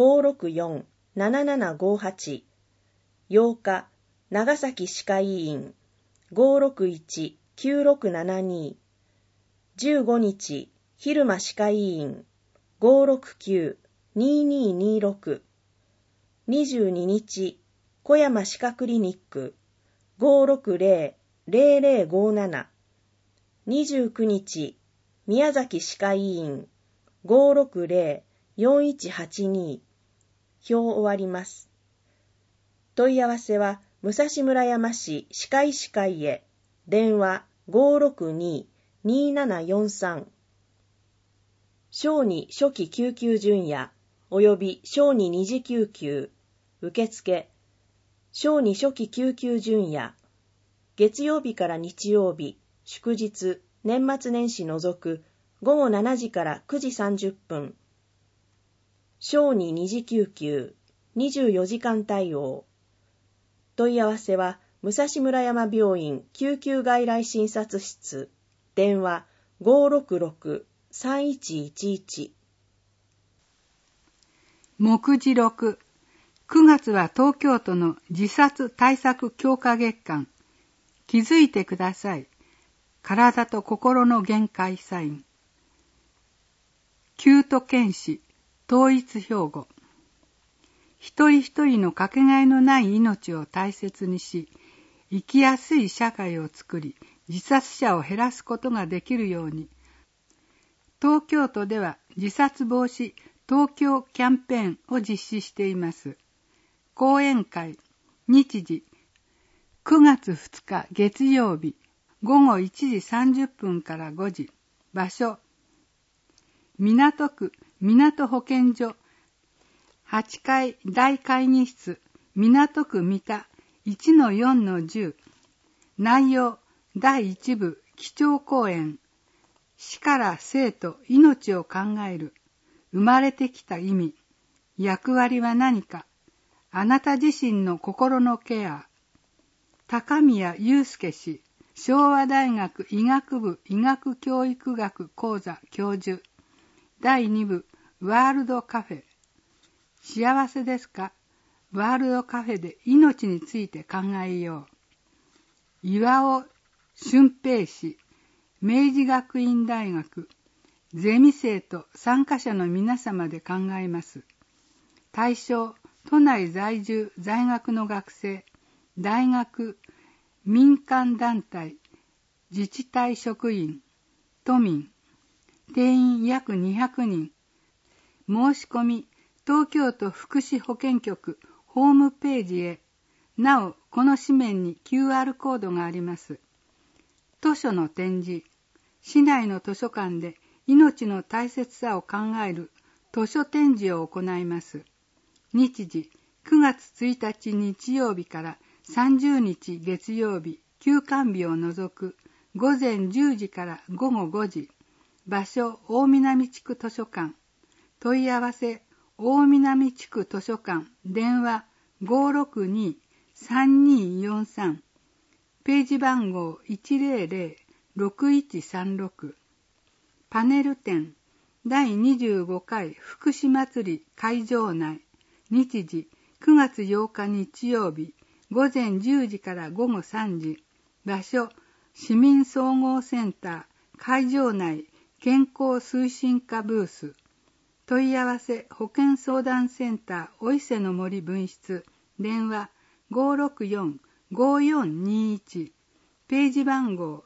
564-7758、8日、長崎歯科医院、561-9672、15日、蛭間歯科医院、569-2226、22日、小山歯科クリニック、560-0057、29日、宮崎歯科医院、560-4182。表終わります。問い合わせは、武蔵村山市歯科医師会へ、電話 562-2743。小児初期救急準夜、および小児二次救急、受付、小児初期救急準夜、月曜日から日曜日、祝日、年末年始除く、午後7時から9時30分。小児二次救急、24時間対応。問い合わせは、武蔵村山病院救急外来診察室、電話 566-3111。 目次6。9月は東京都の自殺対策強化月間。気づいてください。体と心の限界サイン。旧都県史統一標語。一人一人のかけがえのない命を大切にし、生きやすい社会を作り、自殺者を減らすことができるように、東京都では自殺防止東京キャンペーンを実施しています。講演会、日時、9月2日月曜日、午後1時30分から5時、場所、港区港保健所、8階大会議室、港区三田 1-4-10。内容、第1部、基調講演。死から生と命を考える。生まれてきた意味。役割は何か。あなた自身の心のケア。 高宮祐介氏、昭和大学医学部医学教育学講座教授。第2部ワールドカフェ。幸せですか？ワールドカフェで命について考えよう。岩尾俊平氏、明治学院大学ゼミ生と参加者の皆様で考えます。対象、都内在住在学の学生、大学、民間団体、自治体職員、都民、定員約200人。申し込み、東京都福祉保健局ホームページへ。なお、この紙面に QR コードがあります。図書の展示。市内の図書館で命の大切さを考える図書展示を行います。日時、9月1日日曜日から30日月曜日、休館日を除く午前10時から午後5時。場所、大南地区図書館。問い合わせ、大南地区図書館。電話、562-3243。ページ番号 100-6136。パネル展、第25回福祉祭り会場内。日時、9月8日日曜日、午前10時から午後3時。場所、市民総合センター、会場内、健康推進課ブース。問い合わせ、保健相談センター、お伊勢の森分室。電話、564-5421。ページ番号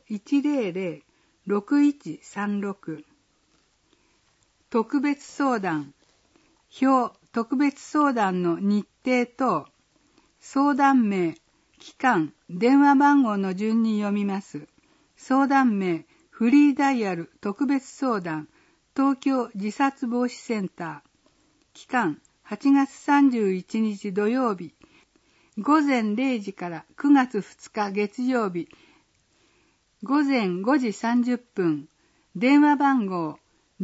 100-6136。特別相談。表、特別相談の日程等、相談名、期間、電話番号の順に読みます。相談名、フリーダイヤル特別相談、東京自殺防止センター。期間、8月31日土曜日、午前0時から9月2日月曜日、午前5時30分、電話番号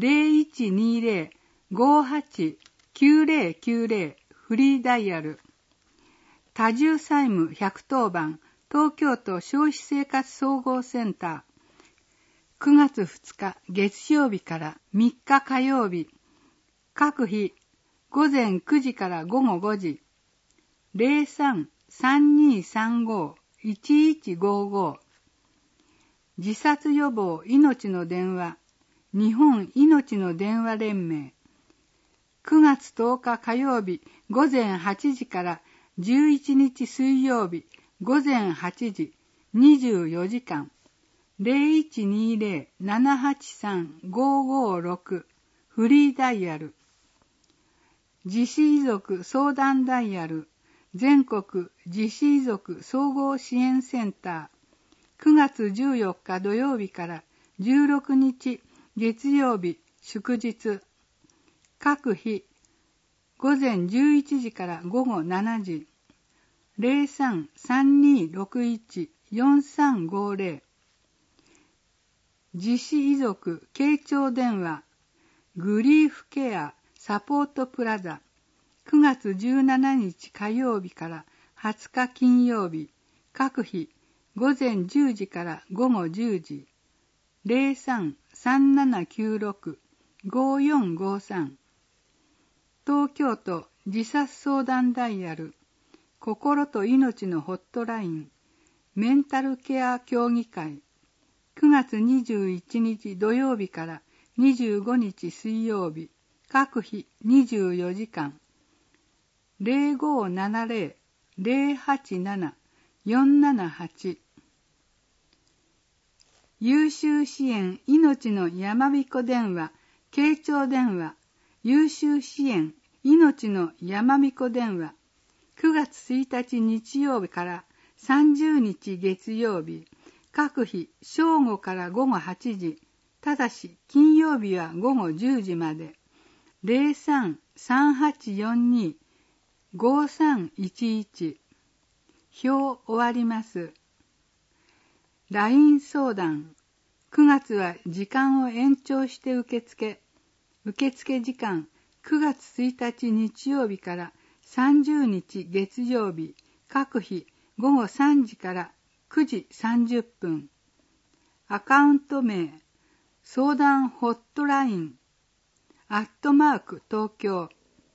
0120-589090 フリーダイヤル。多重債務110番、東京都消費生活総合センター。9月2日月曜日から3日火曜日、各日午前9時から午後5時、03-3235-1155。自殺予防命の電話、日本命の電話連盟。9月10日火曜日午前8時から11日水曜日午前8時、24時間。0120-783-556 フリーダイヤル。自死遺族相談ダイヤル。全国自死遺族総合支援センター。9月14日土曜日から16日月曜日祝日。各日午前11時から午後7時。03-3261-4350。自死遺族傾聴電話、グリーフケアサポートプラザ。9月17日火曜日から20日金曜日、各日午前10時から午後10時。03-3796-5453。東京都自殺相談ダイヤル、心と命のホットライン、メンタルケア協議会。9月21日土曜日から25日水曜日、各日24時間。0570-087-478。優秀支援命のやまびこ電話、傾聴電話、優秀支援命のやまびこ電話。9月1日日曜日から30日月曜日、各日正午から午後8時、ただし金曜日は午後10時まで。03-3842-5311。表終わります。LINE 相談。9月は時間を延長して受付時間9月1日日曜日から30日月曜日、各日午後3時から9時30分。アカウント名、相談ホットライン、@東京。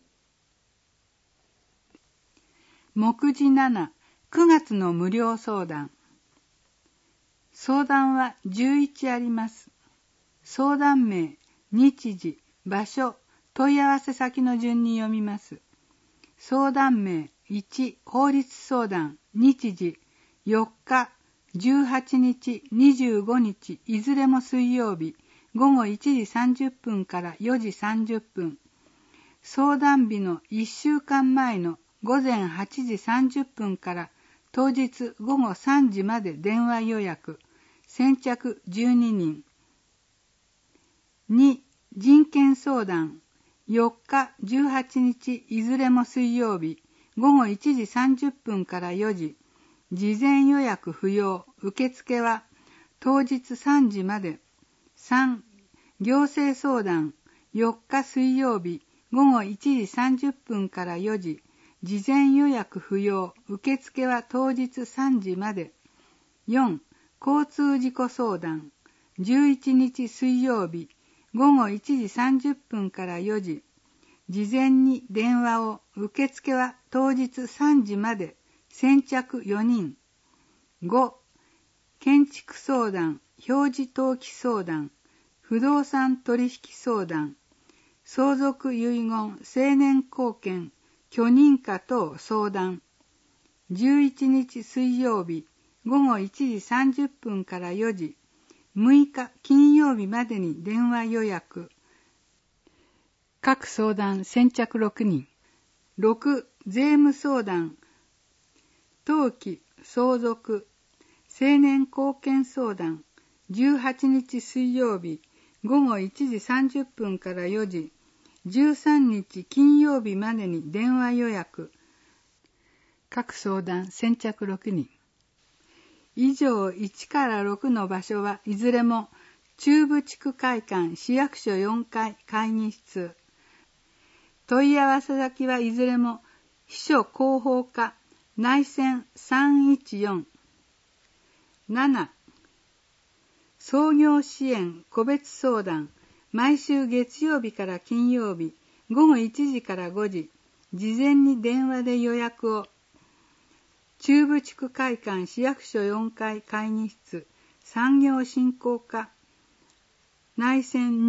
目次7、9月の無料相談。相談は11あります。相談名、日時、場所、問い合わせ先の順に読みます。相談名、1、法律相談、日時、4日、18日、25日、いずれも水曜日、午後1時30分から4時30分。相談日の1週間前の午前8時30分から当日午後3時まで電話予約。先着12人。2、人権相談。4日、18日、いずれも水曜日、午後1時30分から4時。事前予約不要。受付は当日3時まで。3、行政相談。4日水曜日、午後1時30分から4時。事前予約不要。受付は当日3時まで。4、交通事故相談。11日水曜日、午後1時30分から4時。事前に電話を。受付は当日3時まで。先着4人。5、建築相談、表示登記相談、不動産取引相談、相続遺言、成年後見、許認可等相談。11日水曜日、午後1時30分から4時。6日金曜日までに電話予約。各相談先着6人。6、税務相談、登記、相続、成年後見相談。18日水曜日、午後1時30分から4時。13日金曜日までに電話予約。各相談先着6人。以上1から6の場所はいずれも中部地区会館市役所4階会議室。問い合わせ先はいずれも秘書広報課内線314。7、創業支援個別相談。毎週月曜日から金曜日、午後1時から5時。事前に電話で予約を。中部地区会館市役所4階会議室。産業振興課内線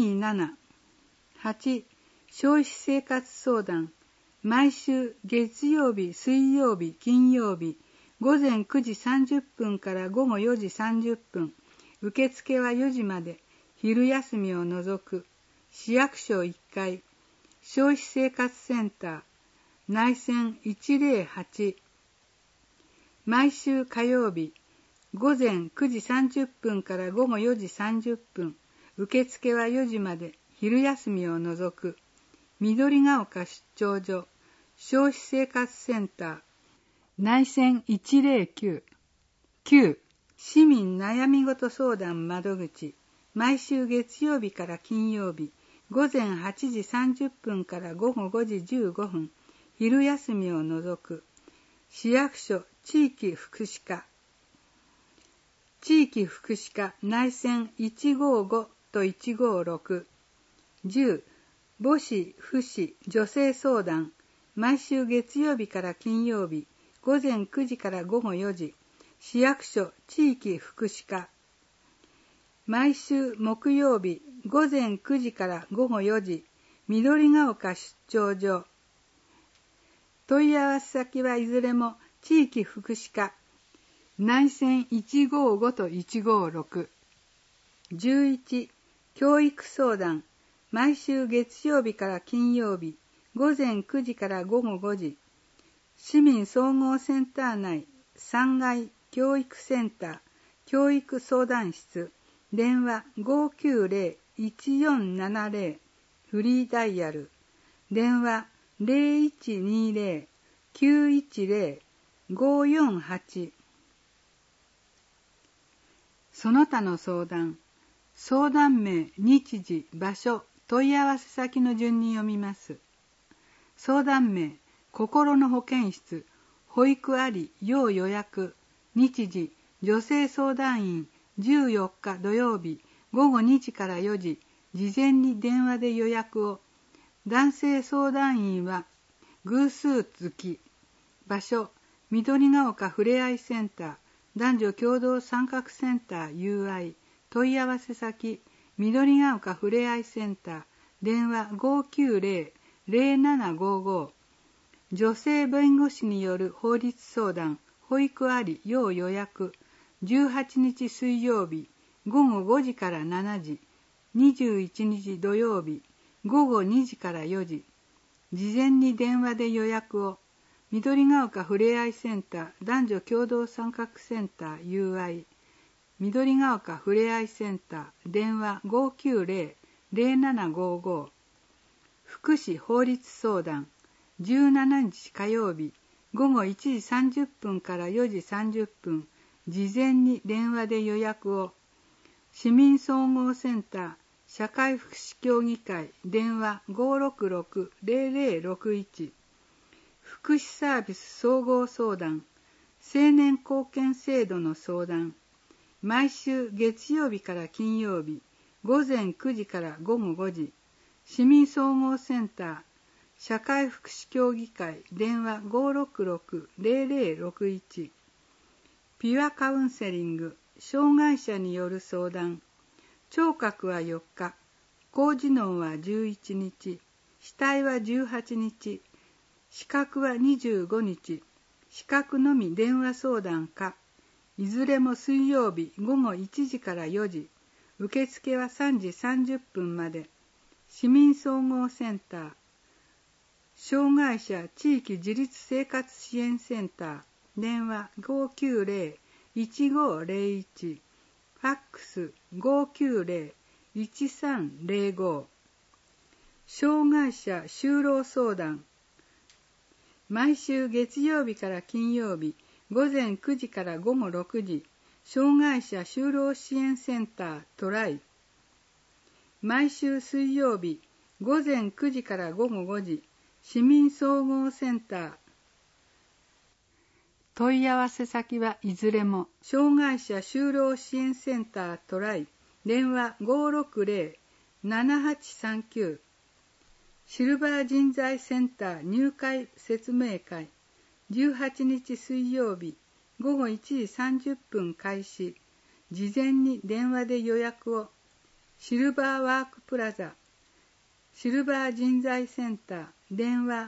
227。8、消費生活相談。毎週月曜日、水曜日、金曜日、午前9時30分から午後4時30分。受付は4時まで。昼休みを除く。市役所1階。消費生活センター。内線108。毎週火曜日。午前9時30分から午後4時30分。受付は4時まで。昼休みを除く。緑ヶ丘出張所。消費生活センター。内線109。9、市民悩み事相談窓口。毎週月曜日から金曜日、午前8時30分から午後5時15分。昼休みを除く。市役所地域福祉課。地域福祉課内線155と156。10、母子、父子、女性相談。毎週月曜日から金曜日、午前9時から午後4時。市役所地域福祉課。毎週木曜日、午前9時から午後4時。緑ヶ丘出張所。問い合わせ先はいずれも地域福祉課。内線155と156。11、教育相談。毎週月曜日から金曜日、午前9時から午後5時。市民総合センター内3階教育センター教育相談室。電話 590-1470。フリーダイヤル。電話 0120-910-548。その他の相談。相談名、日時、場所、問い合わせ先の順に読みます。相談名、心の保健室、 保育あり要予約。日時、女性相談員14日土曜日午後2時から4時、事前に電話で予約を。男性相談員は偶数月。場所、緑が丘ふれあいセンター、男女共同参画センター UI。問い合わせ先、緑が丘ふれあいセンター、電話 590-0755。女性弁護士による法律相談、保育あり要予約。18日水曜日午後5時から7時、21日土曜日午後2時から4時、事前に電話で予約を。緑が丘ふれあいセンター、男女共同参画センター UI。緑が丘ふれあいセンター、電話 590-0755。福祉法律相談、17日火曜日午後1時30分から4時30分、事前に電話で予約を。市民総合センター、社会福祉協議会、電話 566-0061。福祉サービス総合相談、青年貢献制度の相談。毎週月曜日から金曜日、午前9時から午後5時。市民総合センター、社会福祉協議会、電話 566-0061。ピュアカウンセリング、障害者による相談。聴覚は4日、高次脳は11日、視体は18日、視覚は25日、視覚のみ電話相談か。いずれも水曜日午後1時から4時、受付は3時30分まで。市民総合センター、障害者地域自立生活支援センター、電話 590-1501、ファックス 590-1305。障害者就労相談、毎週月曜日から金曜日、午前9時から午後6時、障害者就労支援センタートライ。毎週水曜日、午前9時から午後5時、市民総合センター。問い合わせ先はいずれも、障害者就労支援センタートライ。電話 560-7839。シルバー人材センター入会説明会。18日水曜日午後1時30分開始。事前に電話で予約を。シルバーワークプラザ、シルバー人材センター、電話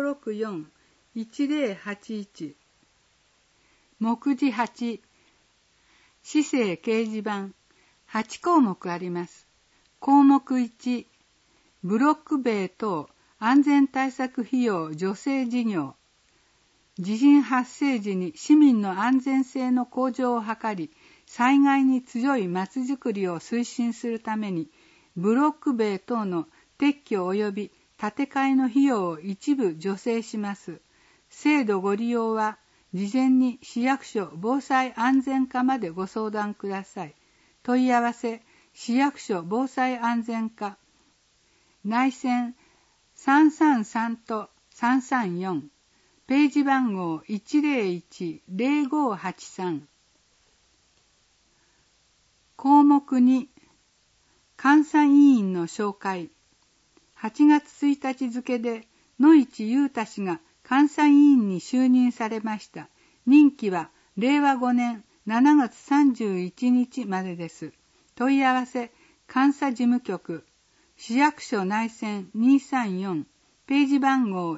564-1081。目次8、市政掲示板、8項目あります。項目1、ブロック塀等安全対策費用助成事業。地震発生時に市民の安全性の向上を図り、災害に強いまちづくりを推進するために、ブロック塀等の撤去及び建て替えの費用を一部助成します。制度ご利用は、事前に市役所防災安全課までご相談ください。問い合わせ、市役所防災安全課。内線333と334。ページ番号 101-0583。項目2、監査委員の紹介。8月1日付で野市優太氏が監査委員に就任されました。任期は令和5年7月31日までです。問い合わせ、監査事務局、市役所内線234、ページ番号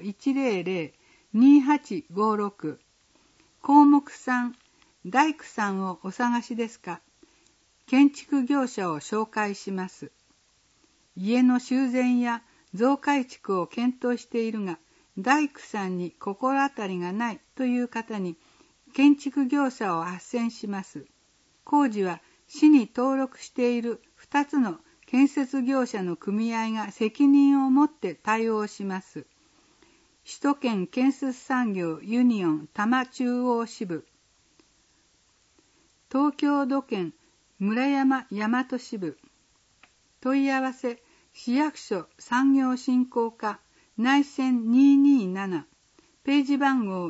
100-2856。項目3、大工さんをお探しですか。建築業者を紹介します。家の修繕や増改築を検討しているが、大工さんに心当たりがないという方に建築業者を斡旋します。工事は市に登録している2つの建設業者の組合が責任を持って対応します。首都圏建設産業ユニオン多摩中央支部、東京土建村山大和支部。問い合わせ、市役所産業振興課内線227、 ページ番号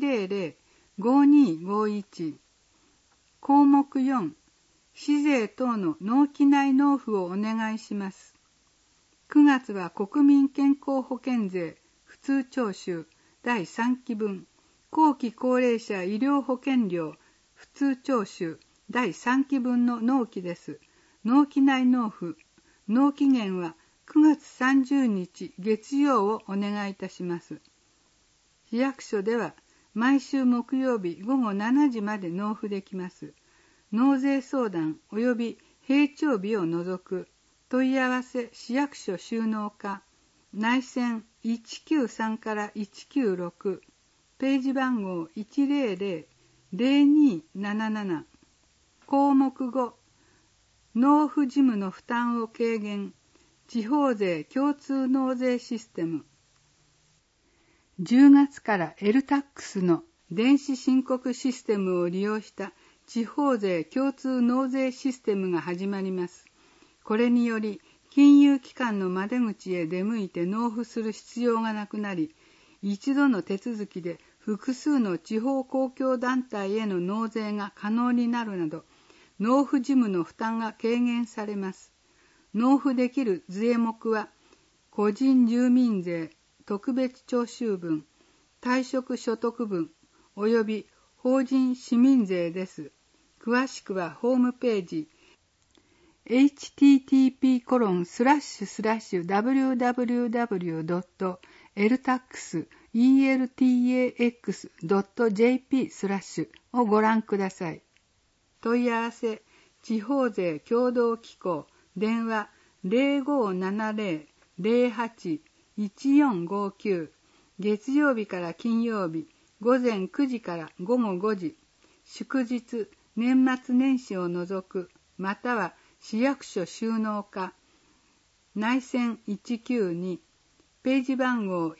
100-5251 項目4、市税等の納期内納付をお願いします。9月は国民健康保険税普通徴収第3期分、後期高齢者医療保険料普通徴収第3期分の納期です。納期内納付、納期限は9月30日月曜をお願いいたします。市役所では毎週木曜日午後7時まで納付できます。納税相談及び平帳日を除く問い合わせ市役所収納課内線193から196ページ番号 100-0277 項目5納付事務の負担を軽減地方税共通納税システム10月からエルタックスの電子申告システムを利用した地方税共通納税システムが始まります。これにより金融機関の窓口へ出向いて納付する必要がなくなり、一度の手続きで複数の地方公共団体への納税が可能になるなど、納付事務の負担が軽減されます。納付できる税目は個人住民税特別徴収分、退職所得分及び法人市民税です。詳しくはホームページ http://www.eltax.jp/ をご覧ください。問い合わせ地方税協同機構電話 0570-08-1459 月曜日から金曜日午前9時から午後5時祝日年末年始を除くまたは市役所収納課内線192ページ番号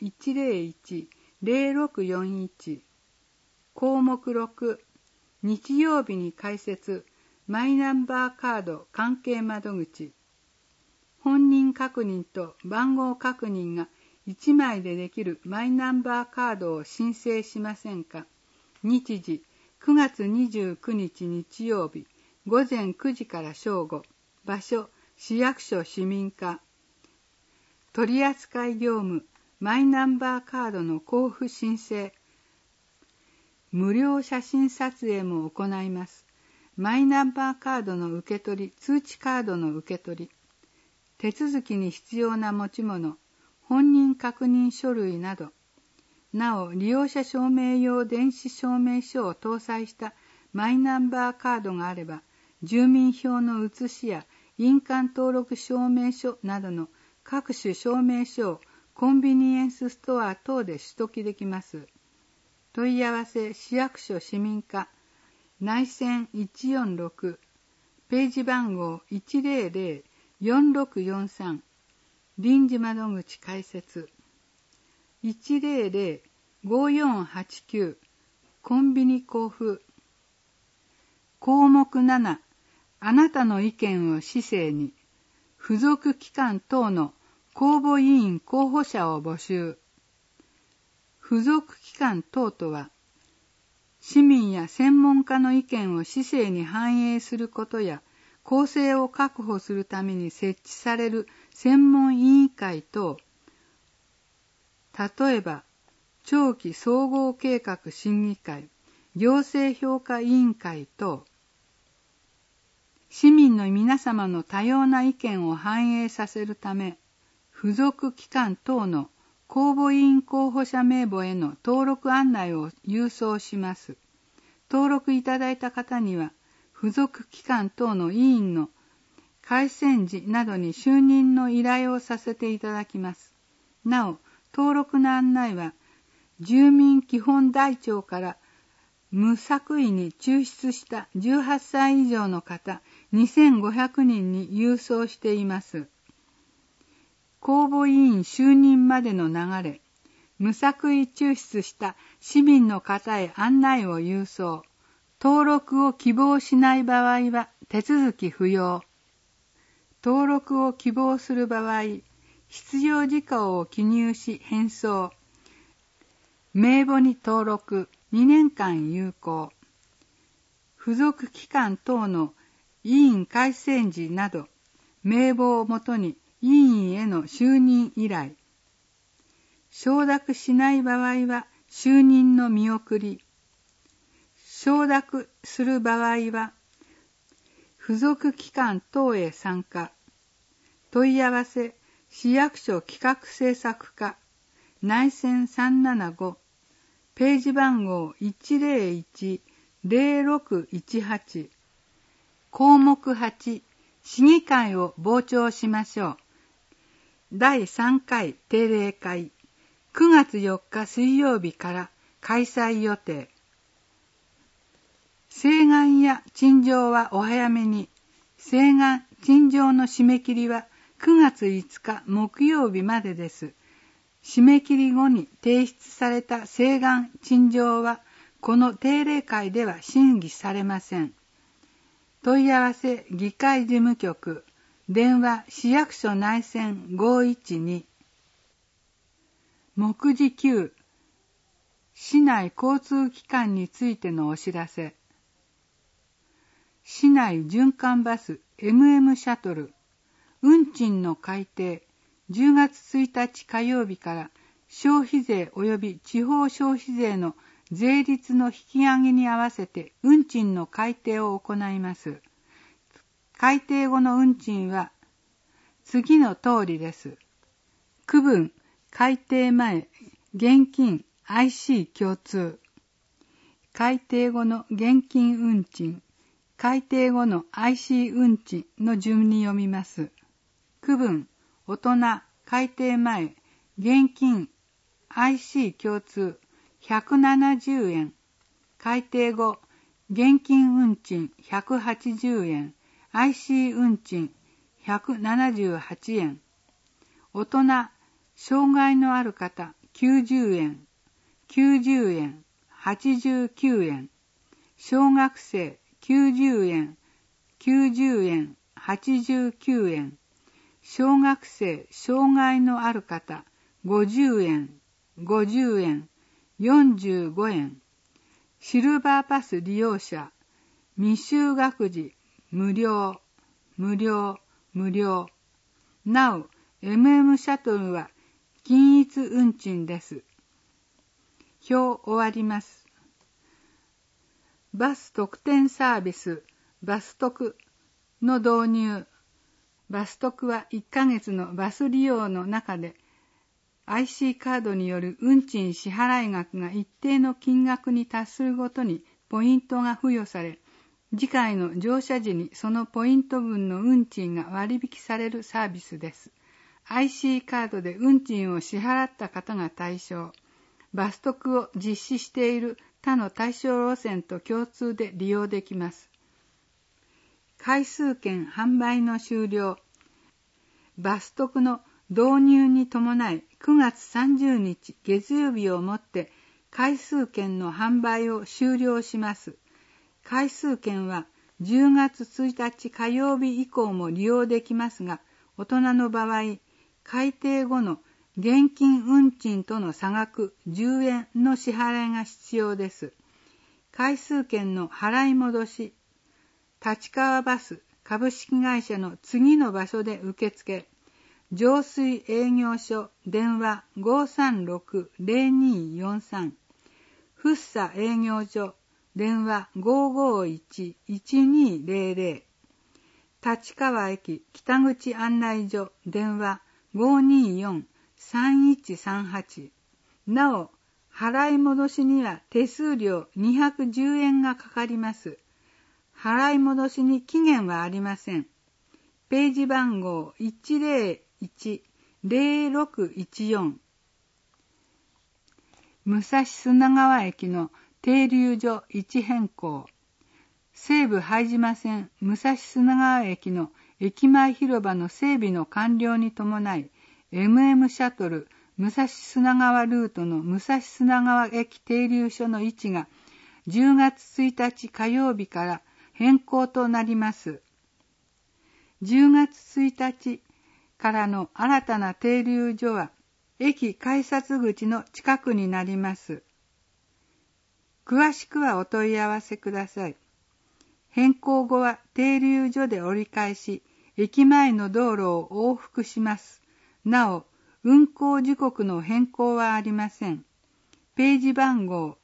101-0641 項目6日曜日に開設マイナンバーカード関係窓口本人確認と番号確認が1枚でできるマイナンバーカードを申請しませんか。日時9月29日日曜日午前9時から正午場所市役所市民課取扱業務マイナンバーカードの交付申請無料写真撮影も行います。マイナンバーカードの受け取り通知カードの受け取り手続きに必要な持ち物、本人確認書類など、なお利用者証明用電子証明書を搭載したマイナンバーカードがあれば、住民票の写しや印鑑登録証明書などの各種証明書をコンビニエンスストア等で取得できます。問い合わせ市役所市民課内線146ページ番号 100-4643 臨時窓口開設 100-5489 コンビニ交付項目7あなたの意見を市政に付属機関等の公募委員候補者を募集付属機関等とは市民や専門家の意見を市政に反映することや公正を確保するために設置される専門委員会等、例えば長期総合計画審議会、行政評価委員会等、市民の皆様の多様な意見を反映させるため、付属機関等の公募委員候補者名簿への登録案内を郵送します。登録いただいた方には、付属機関等の委員の改選時などに就任の依頼をさせていただきます。なお、登録の案内は、住民基本台帳から無作為に抽出した18歳以上の方2500人に郵送しています。公募委員就任までの流れ、無作為抽出した市民の方へ案内を郵送。登録を希望しない場合は手続き不要。登録を希望する場合、必要事項を記入し返送。 名簿に登録、2年間有効。付属機関等の委員改選時など、名簿をもとに委員への就任依頼。承諾しない場合は就任の見送り。承諾する場合は、付属機関等へ参加。問い合わせ、市役所企画政策課、内線375、ページ番号 101-0618。項目8、市議会を傍聴しましょう。第3回定例会、9月4日水曜日から開催予定。請願や陳情はお早めに。請願・陳情の締め切りは9月5日木曜日までです。締め切り後に提出された請願・陳情はこの定例会では審議されません。問い合わせ議会事務局、電話市役所内線512。目次9、市内交通機関についてのお知らせ。市内循環バス MM シャトル、運賃の改定、10月1日火曜日から消費税及び地方消費税の税率の引き上げに合わせて運賃の改定を行います。改定後の運賃は次の通りです。区分、改定前、現金 IC 共通。改定後の現金運賃、改定後の IC 運賃の順に読みます。区分、大人、改定前、現金 IC 共通170円。改定後、現金運賃180円。IC 運賃178円。大人、障害のある方90円。90円。89円。小学生90円。90円。89円。小学生、障害のある方50円。50円。45円。シルバーパス利用者未就学児無料、無料、無料。なお、MM シャトルは均一運賃です。表終わります。バス特典サービス、バス特の導入。バス特は1ヶ月のバス利用の中で、IC カードによる運賃支払額が一定の金額に達するごとにポイントが付与され、次回の乗車時にそのポイント分の運賃が割引されるサービスです。IC カードで運賃を支払った方が対象。バス特を実施している他の対象路線と共通で利用できます。回数券販売の終了。バス特の導入に伴い9月30日月曜日をもって回数券の販売を終了します。回数券は10月1日火曜日以降も利用できますが、大人の場合、改定後の現金運賃との差額10円の支払いが必要です。回数券の払い戻し、立川バス株式会社の次の場所で受付。上水営業所電話 536-0243 福生営業所電話 551-1200 立川駅北口案内所電話 524-3138 なお、払い戻しには手数料210円がかかります。払い戻しに期限はありません。ページ番号101-0614武蔵砂川駅の停留所位置変更。西武拝島線武蔵砂川駅の駅前広場の整備の完了に伴い、MM シャトル武蔵砂川ルートの武蔵砂川駅停留所の位置が10月1日火曜日から変更となります。10月1日からの新たな停留所は駅改札口の近くになります。詳しくはお問い合わせください。変更後は停留所で折り返し、駅前の道路を往復します。なお、運行時刻の変更はありません。ページ番号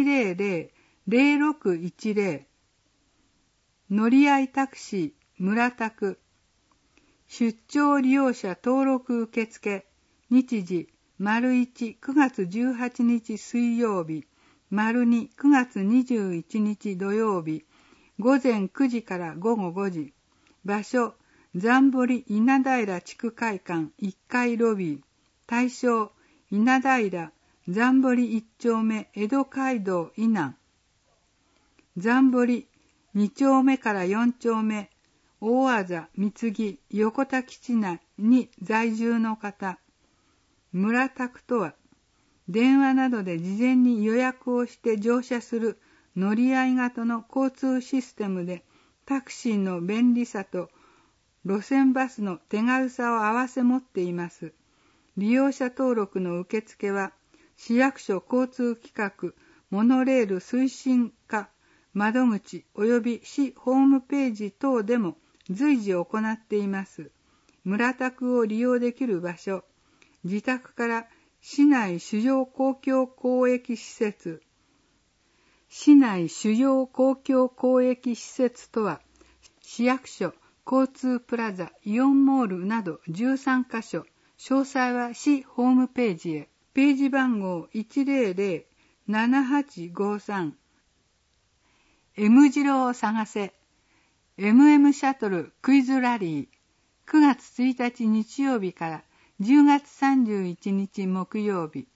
100-0610 乗り合いタクシー村田区出張利用者登録受付日時 ①9 月18日水曜日 ②9 月21日土曜日午前9時から午後5時場所残堀稲平地区会館1階ロビー対象稲平残堀1丁目江戸街道以南残堀2丁目から4丁目大字三木横田基地内に在住の方村田区とは電話などで事前に予約をして乗車する乗り合い型の交通システムでタクシーの便利さと路線バスの手軽さを併せ持っています。利用者登録の受付は市役所交通企画モノレール推進課窓口及び市ホームページ等でも随時行っています。村田区を利用できる場所、自宅から市内主要公共交易施設。市内主要公共交易施設とは、市役所、交通プラザ、イオンモールなど13カ所。詳細は市ホームページへ。ページ番号 100-7853 M 字路を探せ MM シャトルクイズラリー9月1日日曜日から10月31日木曜日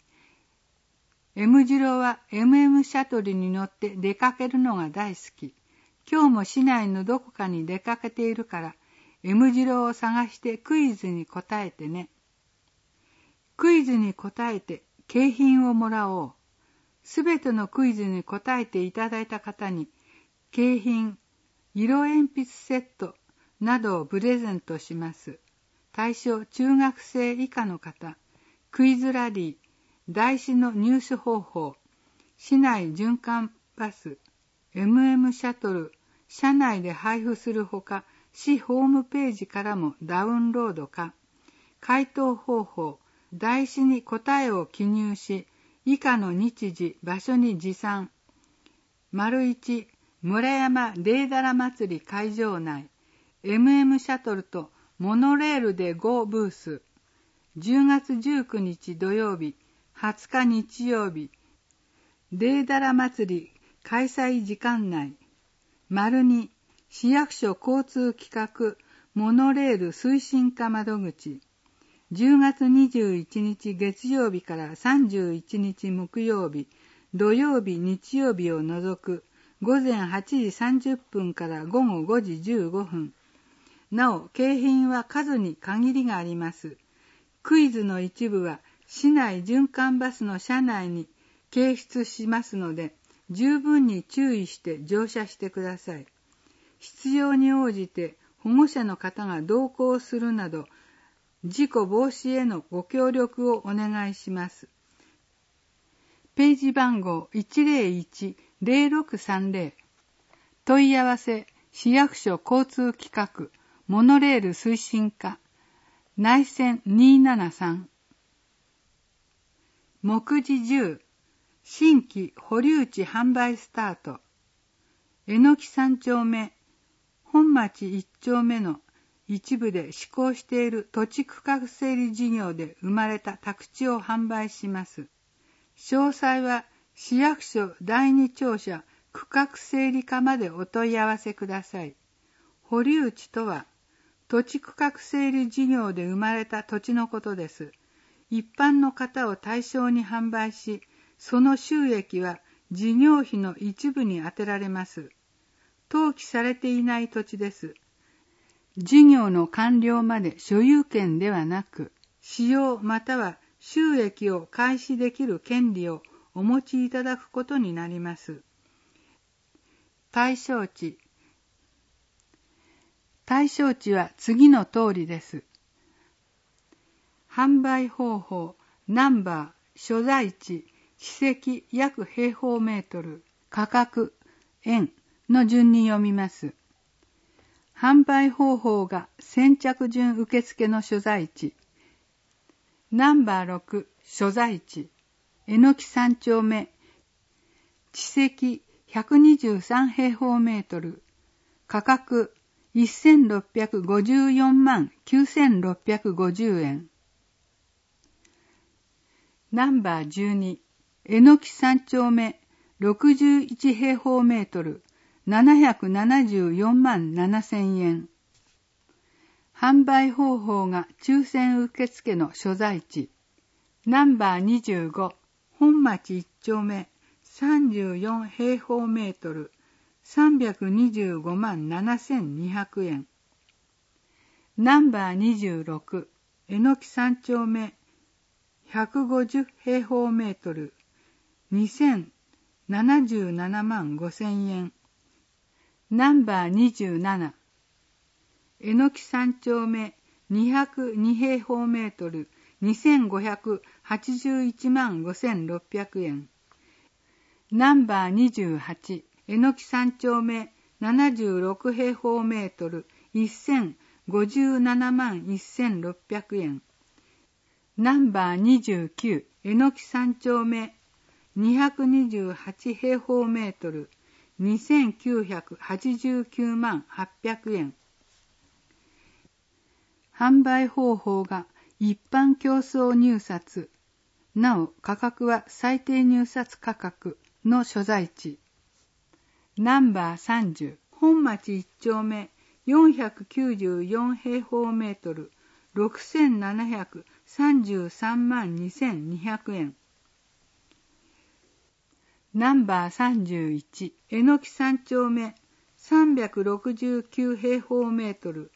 M 字路は MM シャトルに乗って出かけるのが大好き。今日も市内のどこかに出かけているから M 字路を探してクイズに答えてね。クイズに答えて景品をもらおう。すべてのクイズに答えていただいた方に景品、色鉛筆セットなどをプレゼントします。対象中学生以下の方、クイズラリー、台紙の入手方法、市内循環バス、MM シャトル、車内で配布するほか、市ホームページからもダウンロードか、回答方法、台紙に答えを記入し、以下の日時、場所に持参。1、村山デーダラ祭り会場内、MM シャトルとモノレールで5ブース。10月19日土曜日、20日日曜日、デーダラ祭り開催時間内。2、市役所交通企画モノレール推進課窓口。10月21日月曜日から31日木曜日、土曜日、日曜日を除く午前8時30分から午後5時15分。なお、景品は数に限りがあります。クイズの一部は市内循環バスの車内に掲出しますので、十分に注意して乗車してください。必要に応じて保護者の方が同行するなど、事故防止へのご協力をお願いします。ページ番号 101-0630 問い合わせ市役所交通企画モノレール推進課内線273目次10新規保留地販売スタートえのき3丁目本町1丁目の一部で施行している土地区画整理事業で生まれた宅地を販売します。詳細は市役所第二庁舎区画整理課までお問い合わせください。保留地とは土地区画整理事業で生まれた土地のことです。一般の方を対象に販売し、その収益は事業費の一部に充てられます。登記されていない土地です。事業の完了まで所有権ではなく、使用または収益を開始できる権利をお持ちいただくことになります。対象地は次の通りです。販売方法、 ナンバー、所在地、地積約平方メートル、価格、円の順に読みます。販売方法が先着順受付の所在地。ナンバー6、所在地。えのき3丁目。地積123平方メートル。価格1654万9650円。ナンバー12、えのき3丁目。61平方メートル。774万7000円。販売方法が抽選受付の所在地。ナンバー25、本町1丁目、34平方メートル、325万7200円。ナンバー26、えのき3丁目、150平方メートル、2077万5000円。ナンバー27、えのき3丁目202平方メートル2581万5600円。ナンバー28、えのき3丁目76平方メートル1057万1600円。ナンバー29、えのき3丁目228平方メートル2989万800円。販売方法が一般競争入札。なお価格は最低入札価格の所在地。ナンバー30、本町1丁目494平方メートル6733万2200円。ナンバー31、えのき3丁目369平方メートル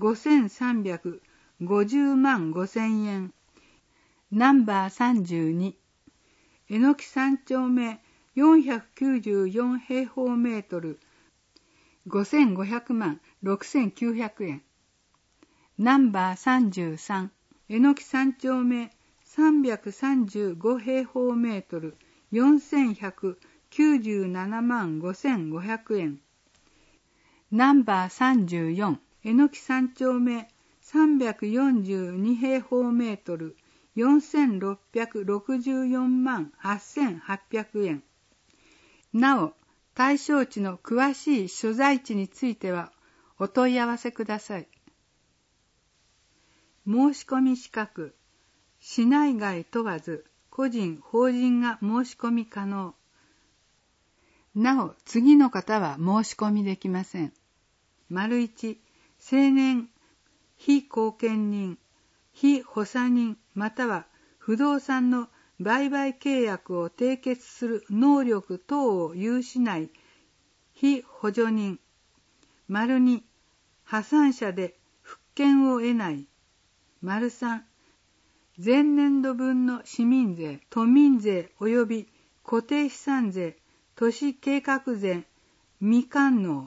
5350万5000円。ナンバー32、えのき3丁目494平方メートル5500万6900円。ナンバー33、えのき3丁目335平方メートル4197万5500円。ナンバー34、えのき3丁目342平方メートル4664万8800円。なお、対象地の詳しい所在地についてはお問い合わせください。申し込み資格、市内外問わず個人・法人が申し込み可能。なお、次の方は申し込みできません。1、青年、非後見人、非補佐人または不動産の売買契約を締結する能力等を有しない非補助人。2、破産者で復権を得ない。3、前年度分の市民税、都民税及び固定資産税、都市計画税未完納。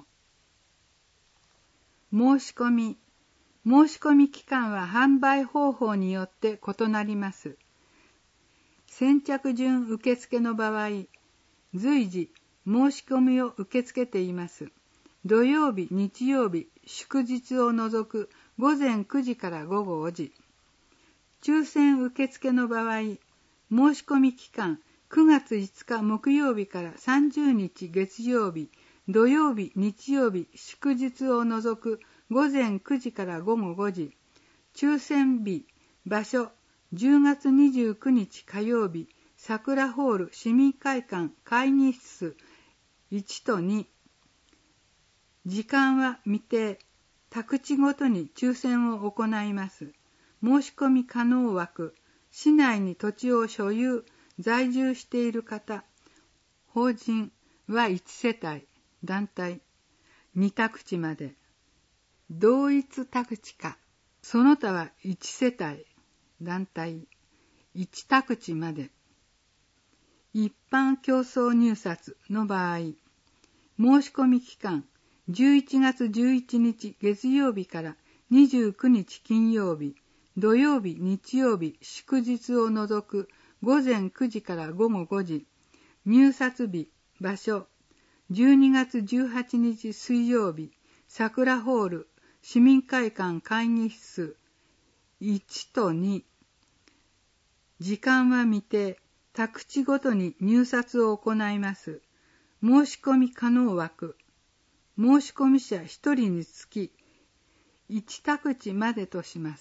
申し込み期間は販売方法によって異なります。先着順受付の場合、随時申し込みを受け付けています。土曜日、日曜日、祝日を除く午前9時から午後5時。抽選受付の場合、申し込み期間9月5日木曜日から30日月曜日、土曜日、日曜日、祝日を除く午前9時から午後5時。抽選日、場所、10月29日火曜日、桜ホール市民会館会議室1と2。時間は未定。宅地ごとに抽選を行います。申し込み可能枠、市内に土地を所有、在住している方、法人は1世帯、団体、2宅地まで。同一宅地か、その他は1世帯、団体、1宅地まで。一般競争入札の場合、申し込み期間、11月11日月曜日から29日金曜日、 土曜日、日曜日、祝日を除く午前9時から午後5時。入札日、場所、12月18日水曜日、桜ホール、市民会館会議室1と2。時間は未定。宅地ごとに入札を行います。申し込み可能枠。申し込み者1人につき1宅地までとします。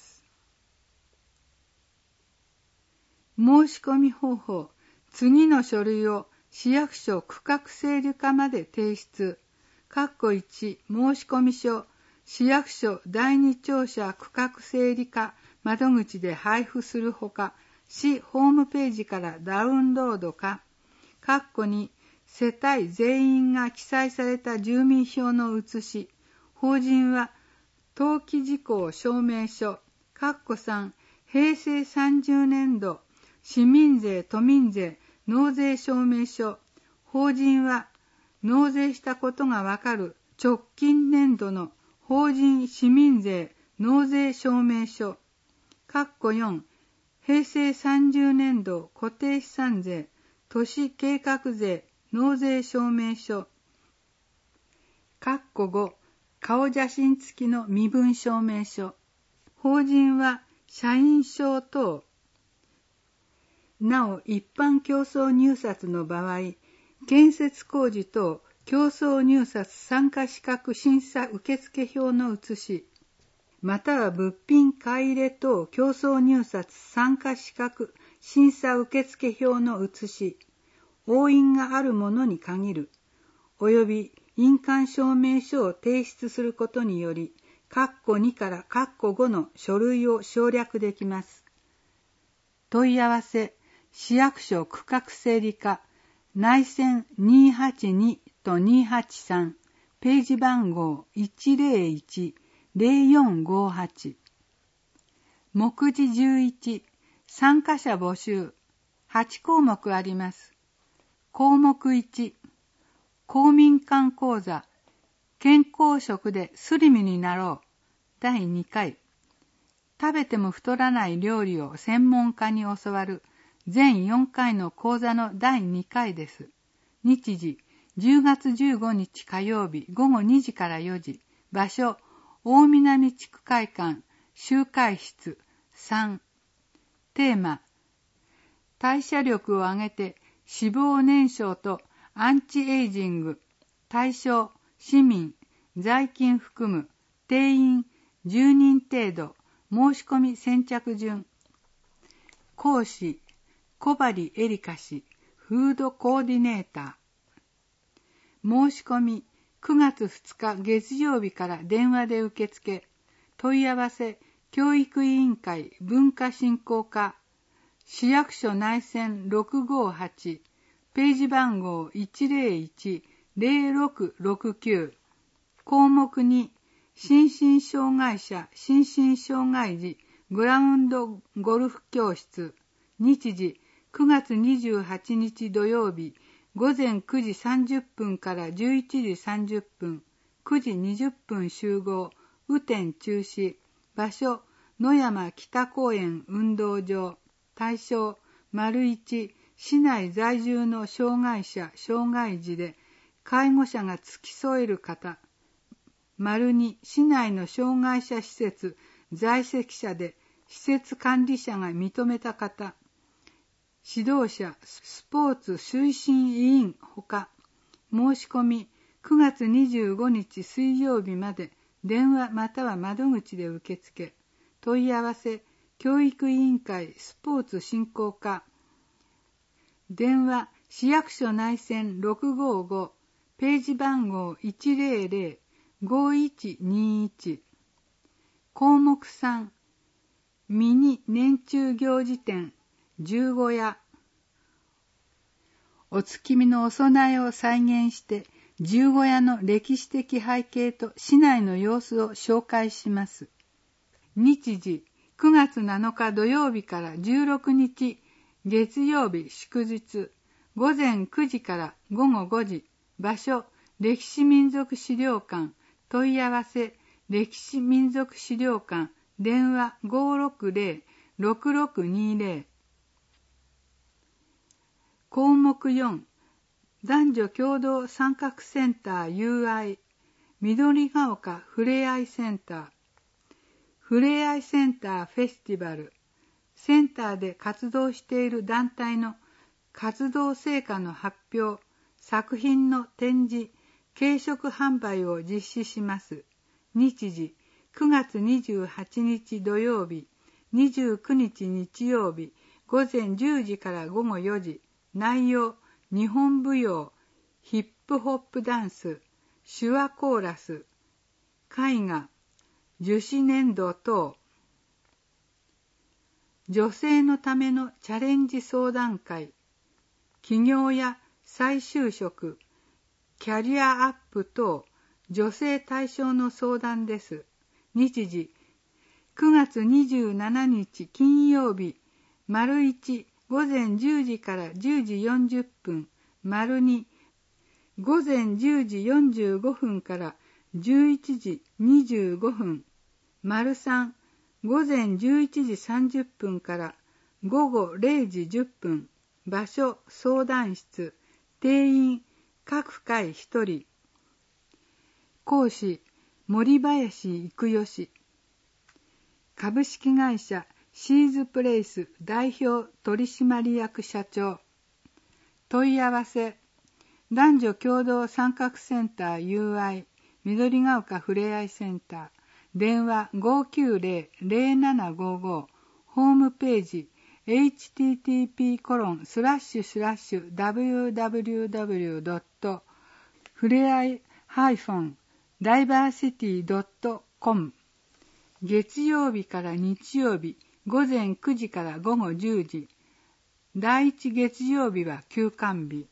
申し込み方法。次の書類を市役所区画整理課まで提出。1、申込書、市役所第二庁舎区画整理課窓口で配布するほか、市ホームページからダウンロードか、2、世帯全員が記載された住民票の写し、法人は登記事項証明書、3、平成30年度市民税都民税納税証明書、法人は納税したことがわかる直近年度の法人市民税納税証明書、4、平成30年度固定資産税都市計画税納税証明書、5、顔写真付きの身分証明書、法人は社員証等。なお、一般競争入札の場合、建設工事等競争入札参加資格審査受付票の写し、または物品買い入れ等競争入札参加資格審査受付票の写し、押印があるものに限る、および印鑑証明書を提出することにより、2から5の書類を省略できます。問い合わせ、市役所区画整理課、内線282と283、ページ番号101-0458。目次11、参加者募集、8項目あります。項目1、公民館講座、健康食でスリムになろう、第2回。食べても太らない料理を専門家に教わる全4回の講座の第2回です。日時、10月15日火曜日午後2時から4時。場所、大南地区会館、集会室3。テーマ、代謝力を上げて脂肪燃焼とアンチエイジング。対象、市民、在勤含む、定員10人程度。申し込み先着順。講師、小針エリカ氏、フードコーディネーター。申し込み、9月2日月曜日から電話で受付。問い合わせ、教育委員会文化振興課、市役所内線658、ページ番号101-0669。項目2、心身障害者、心身障害児、グラウンドゴルフ教室。日時、9月28日土曜日、午前9時30分から11時30分、9時20分集合、雨天中止。場所、野山北公園運動場。対象、1、市内在住の障害者、障害児で、介護者が付き添える方。2、市内の障害者施設、在籍者で、施設管理者が認めた方。指導者、スポーツ推進委員ほか。申し込み、9月25日水曜日まで、電話または窓口で受付。問い合わせ、教育委員会スポーツ振興課。電話、市役所内線655、ページ番号100-5121。項目3、ミニ年中行事展、十五夜。お月見のお供えを再現して、十五夜の歴史的背景と市内の様子を紹介します。日時、9月7日土曜日から16日月曜日祝日、午前9時から午後5時。場所、歴史民族資料館。問い合わせ、歴史民族資料館電話 560-6620。項目4、男女共同参画センター UI 緑が丘ふれあいセンター。ふれあいセンターフェスティバル。センターで活動している団体の活動成果の発表、作品の展示、軽食販売を実施します。日時、9月28日土曜日、29日日曜日、午前10時から午後4時。内容、日本舞踊、ヒップホップダンス、手話コーラス、絵画、樹脂粘土等。女性のためのチャレンジ相談会、起業や再就職、キャリアアップ等、女性対象の相談です。日時、9月27日金曜日、丸1、午前10時から10時40分、丸2、午前10時45分から11時25分、丸3、午前11時30分から午後0時10分、場所相談室、定員各回1人。講師、森林育義。株式会社シーズプレイス代表取締役社長。問い合わせ、男女共同参画センター UI 緑が丘ふれあいセンター。電話 590-0755。ホームページ http://www. ふれあい-diversity.com。 月曜日から日曜日午前9時から午後10時。第1月曜日は休館日。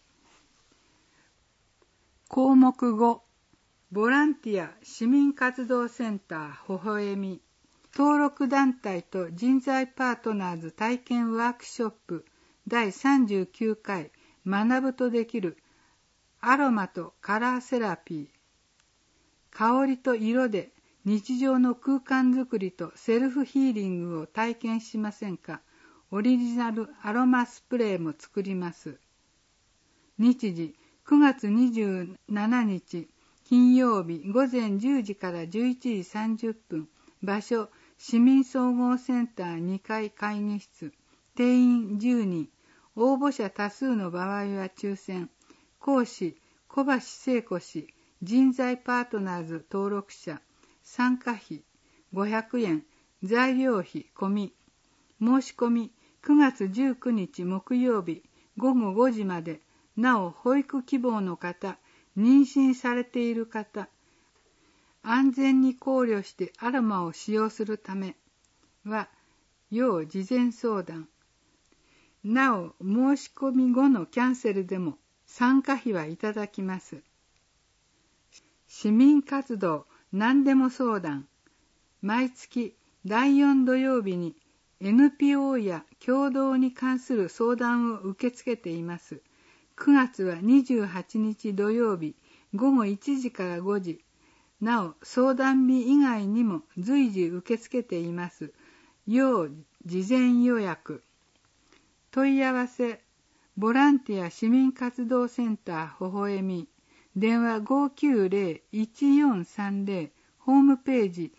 項目5、ボランティア市民活動センターほほえみ。登録団体と人材パートナーズ体験ワークショップ第39回学ぶとできるアロマとカラーセラピー。香りと色で日常の空間づくりとセルフヒーリングを体験しませんか。オリジナルアロマスプレーも作ります。日時、9月27日金曜日午前10時から11時30分。場所、市民総合センター2階会議室。定員10人。応募者多数の場合は抽選。講師、小橋聖子氏。人材パートナーズ登録者。参加費500円。材料費込み。申し込み9月19日木曜日午後5時まで。なお、保育希望の方、妊娠されている方、安全に考慮してアロマを使用するためは、要事前相談。なお、申し込み後のキャンセルでも参加費はいただきます。市民活動何でも相談。毎月第4土曜日に NPO や共同に関する相談を受け付けています。9月は28日土曜日午後1時から5時。なお、相談日以外にも随時受け付けています。要事前予約。問い合わせ、ボランティア市民活動センターほほえみ。電話 590-1430。ホームページ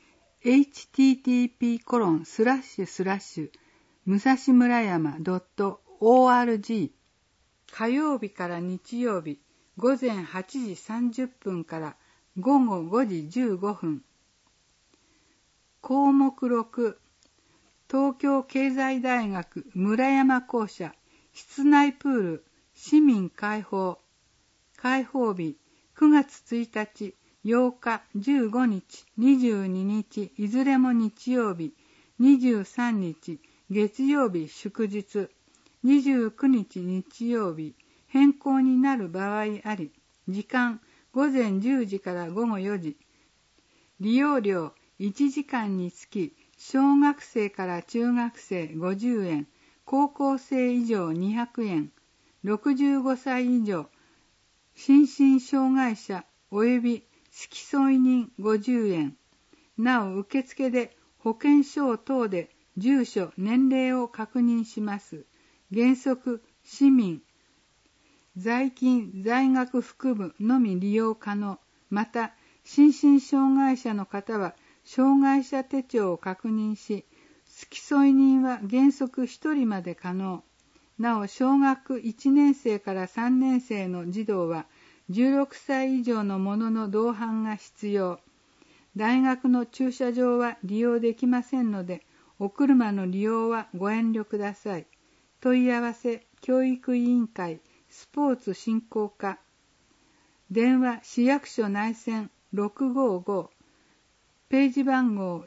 http:// 武蔵村山 .org。火曜日から日曜日午前8時30分から午後5時15分。項目6、東京経済大学村山校舎室内プール市民開放。開放日9月1日、8日、15日、22日、いずれも日曜日、23日、月曜日祝日、29日日曜日、変更になる場合あり、時間午前10時から午後4時。利用料1時間につき、小学生から中学生50円、高校生以上200円、65歳以上、心身障害者及び付添人50円。なお、受付で保険証等で住所、年齢を確認します。原則、市民、在勤、在学含むのみ利用可能。また、心身障害者の方は、障害者手帳を確認し、付添人は原則1人まで可能。なお、小学1年生から3年生の児童は、16歳以上の者の同伴が必要。大学の駐車場は利用できませんので、お車の利用はご遠慮ください。問い合わせ、教育委員会、スポーツ振興課。電話、市役所内線655。ページ番号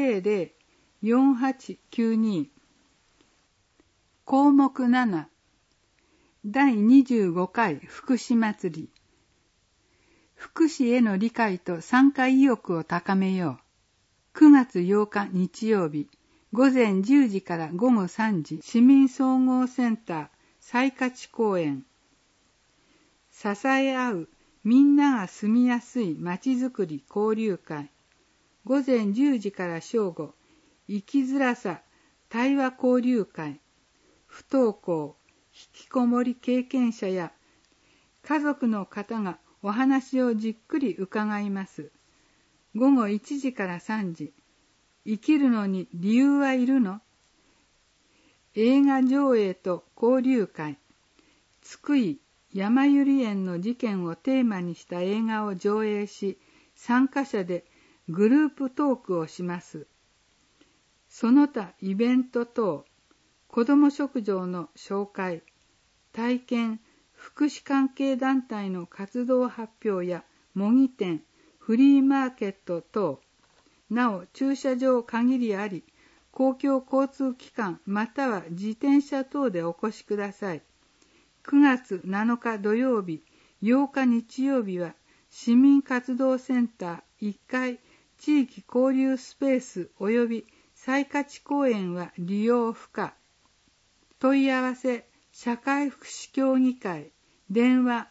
100-4892。項目7。第25回福祉祭り。福祉への理解と参加意欲を高めよう。9月8日日曜日、午前10時から午後3時、市民総合センター西勝公園。支え合うみんなが住みやすいまちづくり交流会。午前10時から正午、生きづらさ対話交流会。不登校、引きこもり経験者や家族の方がお話をじっくり伺います。午後1時から3時、生きるのに理由はいるの？映画上映と交流会。津久井やまゆり園の事件をテーマにした映画を上映し、参加者でグループトークをします。その他イベント等、子ども食堂の紹介、体験、福祉関係団体の活動発表や模擬店、フリーマーケット等、なお駐車場限りあり、公共交通機関または自転車等でお越しください。9月7日土曜日、8日日曜日は市民活動センター1階地域交流スペース及び西勝公園は利用不可。問い合わせ、社会福祉協議会、電話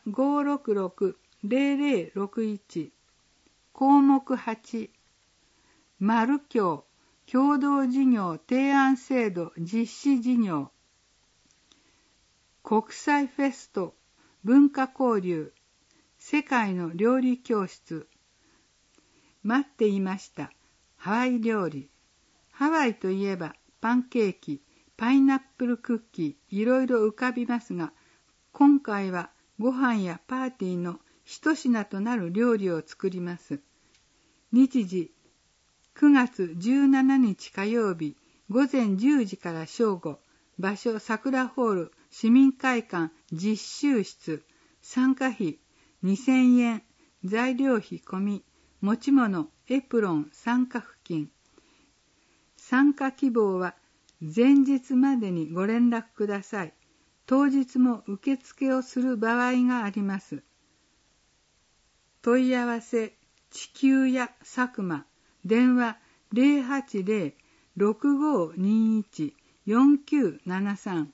566-0061。項目8、マル協共同事業提案制度実施事業。国際フェスト文化交流世界の料理教室。待っていました。ハワイ料理。ハワイといえばパンケーキ、パイナップルクッキー、いろいろ浮かびますが、今回はご飯やパーティーの一品となる料理を作ります。日時、9月17日火曜日、午前10時から正午、場所桜ホール市民会館実習室、参加費2000円、材料費込み、持ち物、エプロン、参加付近。参加希望は前日までにご連絡ください。当日も受付をする場合があります。問い合わせ、地球や佐久間、電話 080-6521-4973。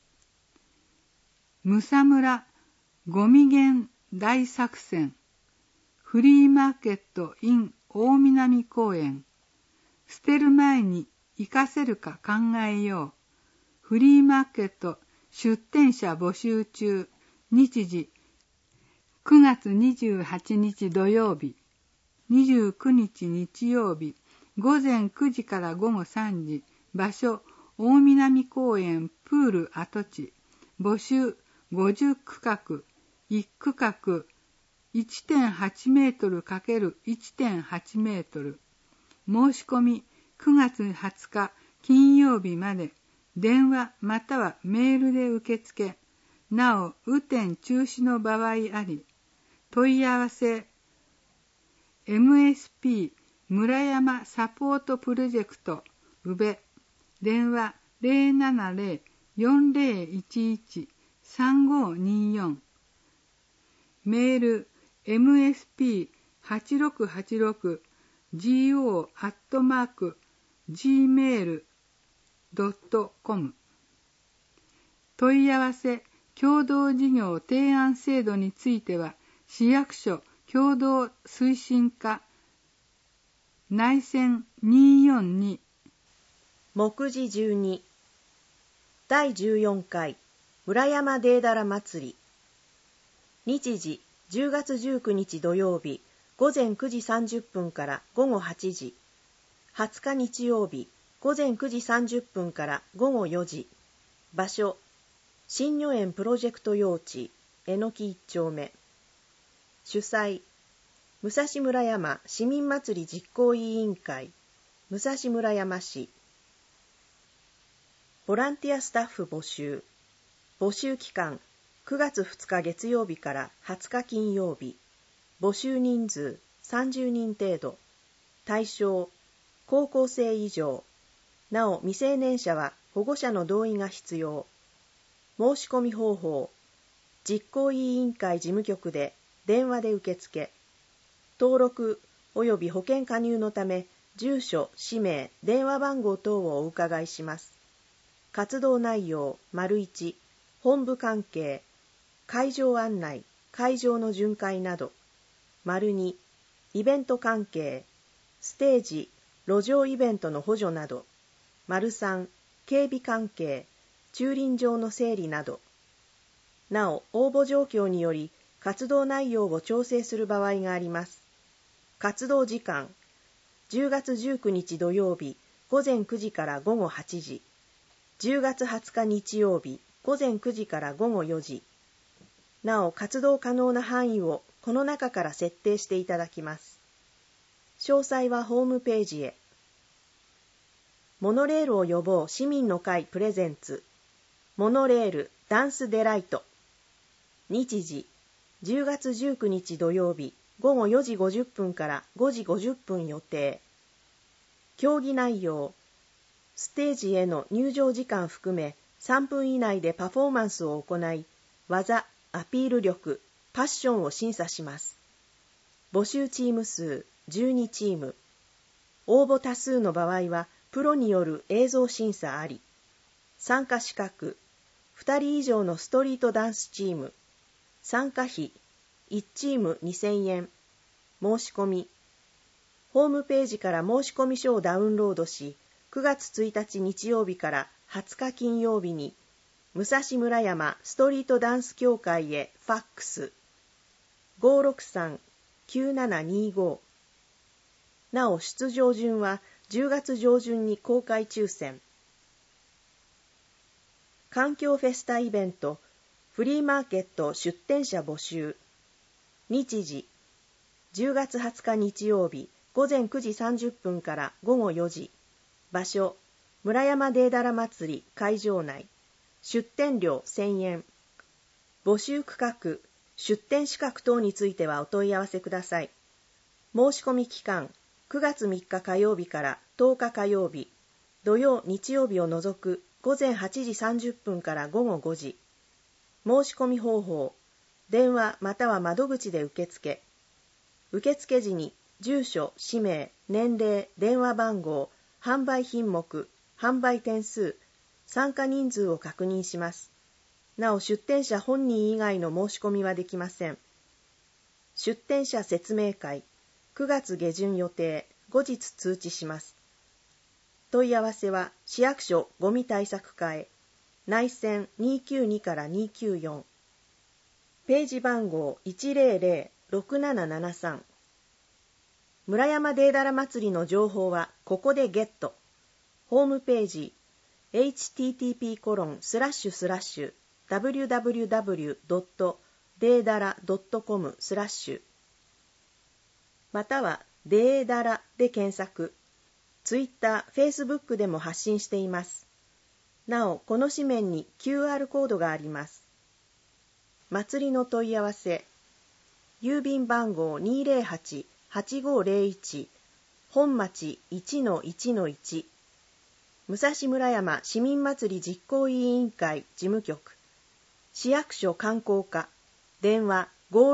むさむらごみ減大作戦。フリーマーケット in 大南公園。捨てる前に活かせるか考えよう。フリーマーケット出店者募集中。日時9月28日土曜日、29日日曜日、午前9時から午後3時。場所大南公園プール跡地。募集50区画、1区画 1.8 メートル ×1.8 メートル。申し込み9月20日金曜日まで。電話またはメールで受付。なお、雨天中止の場合あり。問い合わせ MSP 村山サポートプロジェクト宇部。電話 070-4011-3524。メール msp8686go@gmail.com。 問い合わせ、共同事業提案制度については、市役所共同推進課内線目次12第14回村山デーダラ祭り。日時10月19日土曜日午前9時30分から午後8時。20日日曜日午前9時30分から午後4時。場所新如園プロジェクト用地えのき1丁目。主催武蔵村山市民祭り実行委員会武蔵村山市。ボランティアスタッフ募集。募集期間9月2日月曜日から20日金曜日。募集人数30人程度。対象高校生以上。なお未成年者は保護者の同意が必要。申し込み方法実行委員会事務局で電話で受付。登録及び保険加入のため住所、氏名、電話番号等をお伺いします。活動内容 ① 本部関係会場案内会場の巡回など ② イベント関係ステージ路上イベントの補助など ③ 警備関係駐輪場の整理など。なお応募状況により活動内容を調整する場合があります。活動時間10月19日土曜日午前9時から午後8時。10月20日日曜日午前9時から午後4時。なお活動可能な範囲をこの中から設定していただきます。詳細はホームページへ。モノレールを呼ぼう市民の会プレゼンツモノレールダンスデライト。日時10月19日土曜日午後4時50分から5時50分予定。競技内容ステージへの入場時間含め3分以内でパフォーマンスを行い、技、アピール力、パッションを審査します。募集チーム数12チーム。応募多数の場合はプロによる映像審査あり。参加資格2人以上のストリートダンスチーム。参加費1チーム2000円。申し込みホームページから申し込み書をダウンロードし、9月1日日曜日から20日金曜日に武蔵村山ストリートダンス協会へファックス 563-9725。 なお出場順は10月上旬に公開抽選。環境フェスタイベントフリーマーケット出店者募集。日時10月20日日曜日午前9時30分から午後4時。場所村山デーダラ祭り会場内。出店料1000円。募集区画出店資格等についてはお問い合わせください。申し込み期間9月3日火曜日から10日火曜日土曜日曜日を除く午前8時30分から午後5時。申し込み方法電話または窓口で受付。受付時に住所、氏名、年齢、電話番号、販売品目、販売点数、参加人数を確認します。なお出店者本人以外の申し込みはできません。出店者説明会9月下旬予定。後日通知します。問い合わせは市役所ごみ対策課へ。内線292から294。ページ番号100-6773。村山デーダラ祭りの情報はここでゲット。ホームページ http://www.deedara.com/ またはデーダラで検索。ツイッター、フェイスブックでも発信しています。なお、この紙面に QR コードがあります。祭りの問い合わせ。郵便番号208-8501本町 1-1-1 武蔵村山市民祭り実行委員会事務局市役所観光課電話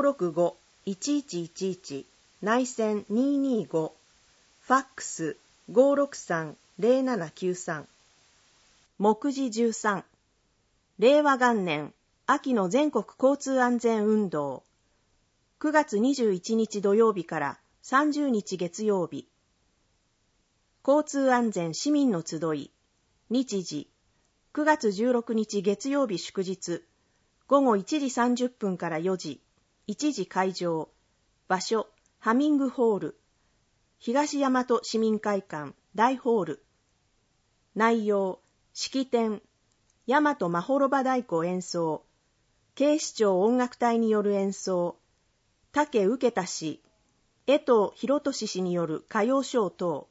565-1111 内線225ファックス 563-0793。 目次13令和元年秋の全国交通安全運動9月21日土曜日から30日月曜日。交通安全市民の集い日時、9月16日月曜日祝日、午後1時30分から4時、1時会場、場所、ハミングホール、東大和市民会館大ホール。内容、式典、大和まほろば太鼓演奏、警視庁音楽隊による演奏、武受田氏、江藤博俊氏による歌謡ショー等。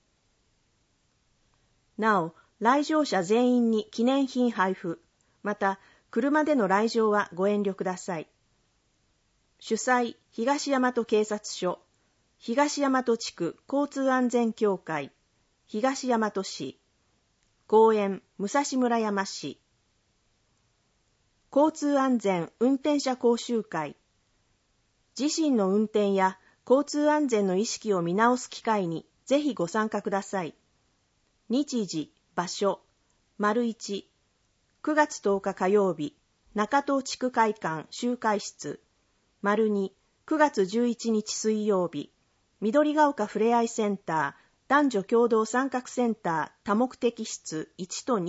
なお、来場者全員に記念品配布、また、車での来場はご遠慮ください。主催、東大和警察署、東大和地区交通安全協会、東大和市、公園、武蔵村山市、交通安全運転者講習会、自身の運転や交通安全の意識を見直す機会にぜひご参加ください。日時、場所、1、9月10日火曜日、中東地区会館集会室、2、9月11日水曜日、緑が丘ふれあいセンター、男女共同参画センター多目的室1と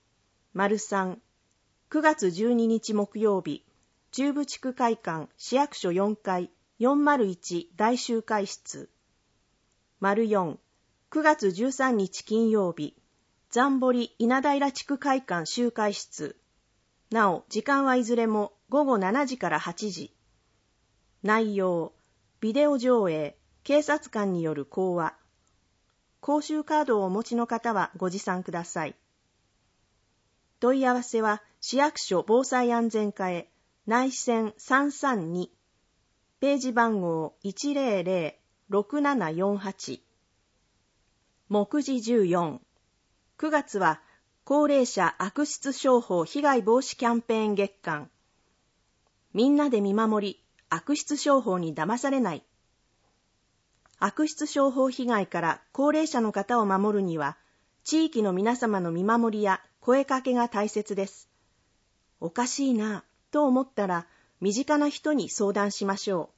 2、3、9月12日木曜日、中部地区会館市役所4階401大集会室、4、9月13日金曜日、残堀稲平地区会館集会室。なお、時間はいずれも午後7時から8時。内容、ビデオ上映、警察官による講話。講習カードをお持ちの方はご持参ください。問い合わせは市役所防災安全課へ内線332、ページ番号 100-6748。目次14。9月は高齢者悪質商法被害防止キャンペーン月間。みんなで見守り、悪質商法に騙されない。悪質商法被害から高齢者の方を守るには、地域の皆様の見守りや声かけが大切です。おかしいなと思ったら、身近な人に相談しましょう。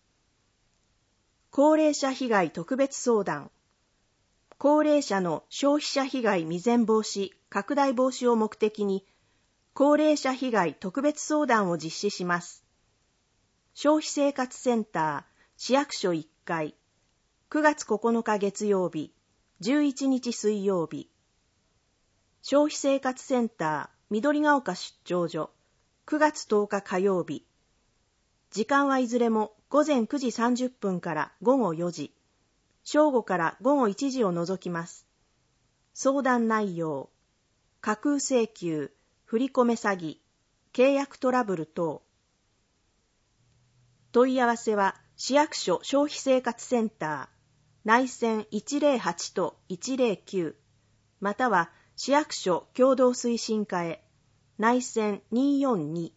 高齢者被害特別相談。高齢者の消費者被害未然防止、拡大防止を目的に、高齢者被害特別相談を実施します。消費生活センター、市役所1階、9月9日月曜日、11日水曜日。消費生活センター、緑が丘出張所、9月10日火曜日。時間はいずれも午前9時30分から午後4時。正午から午後1時を除きます。相談内容、架空請求、振り込め詐欺、契約トラブル等。問い合わせは市役所消費生活センター、内線108と109、または市役所共同推進課へ、内線242。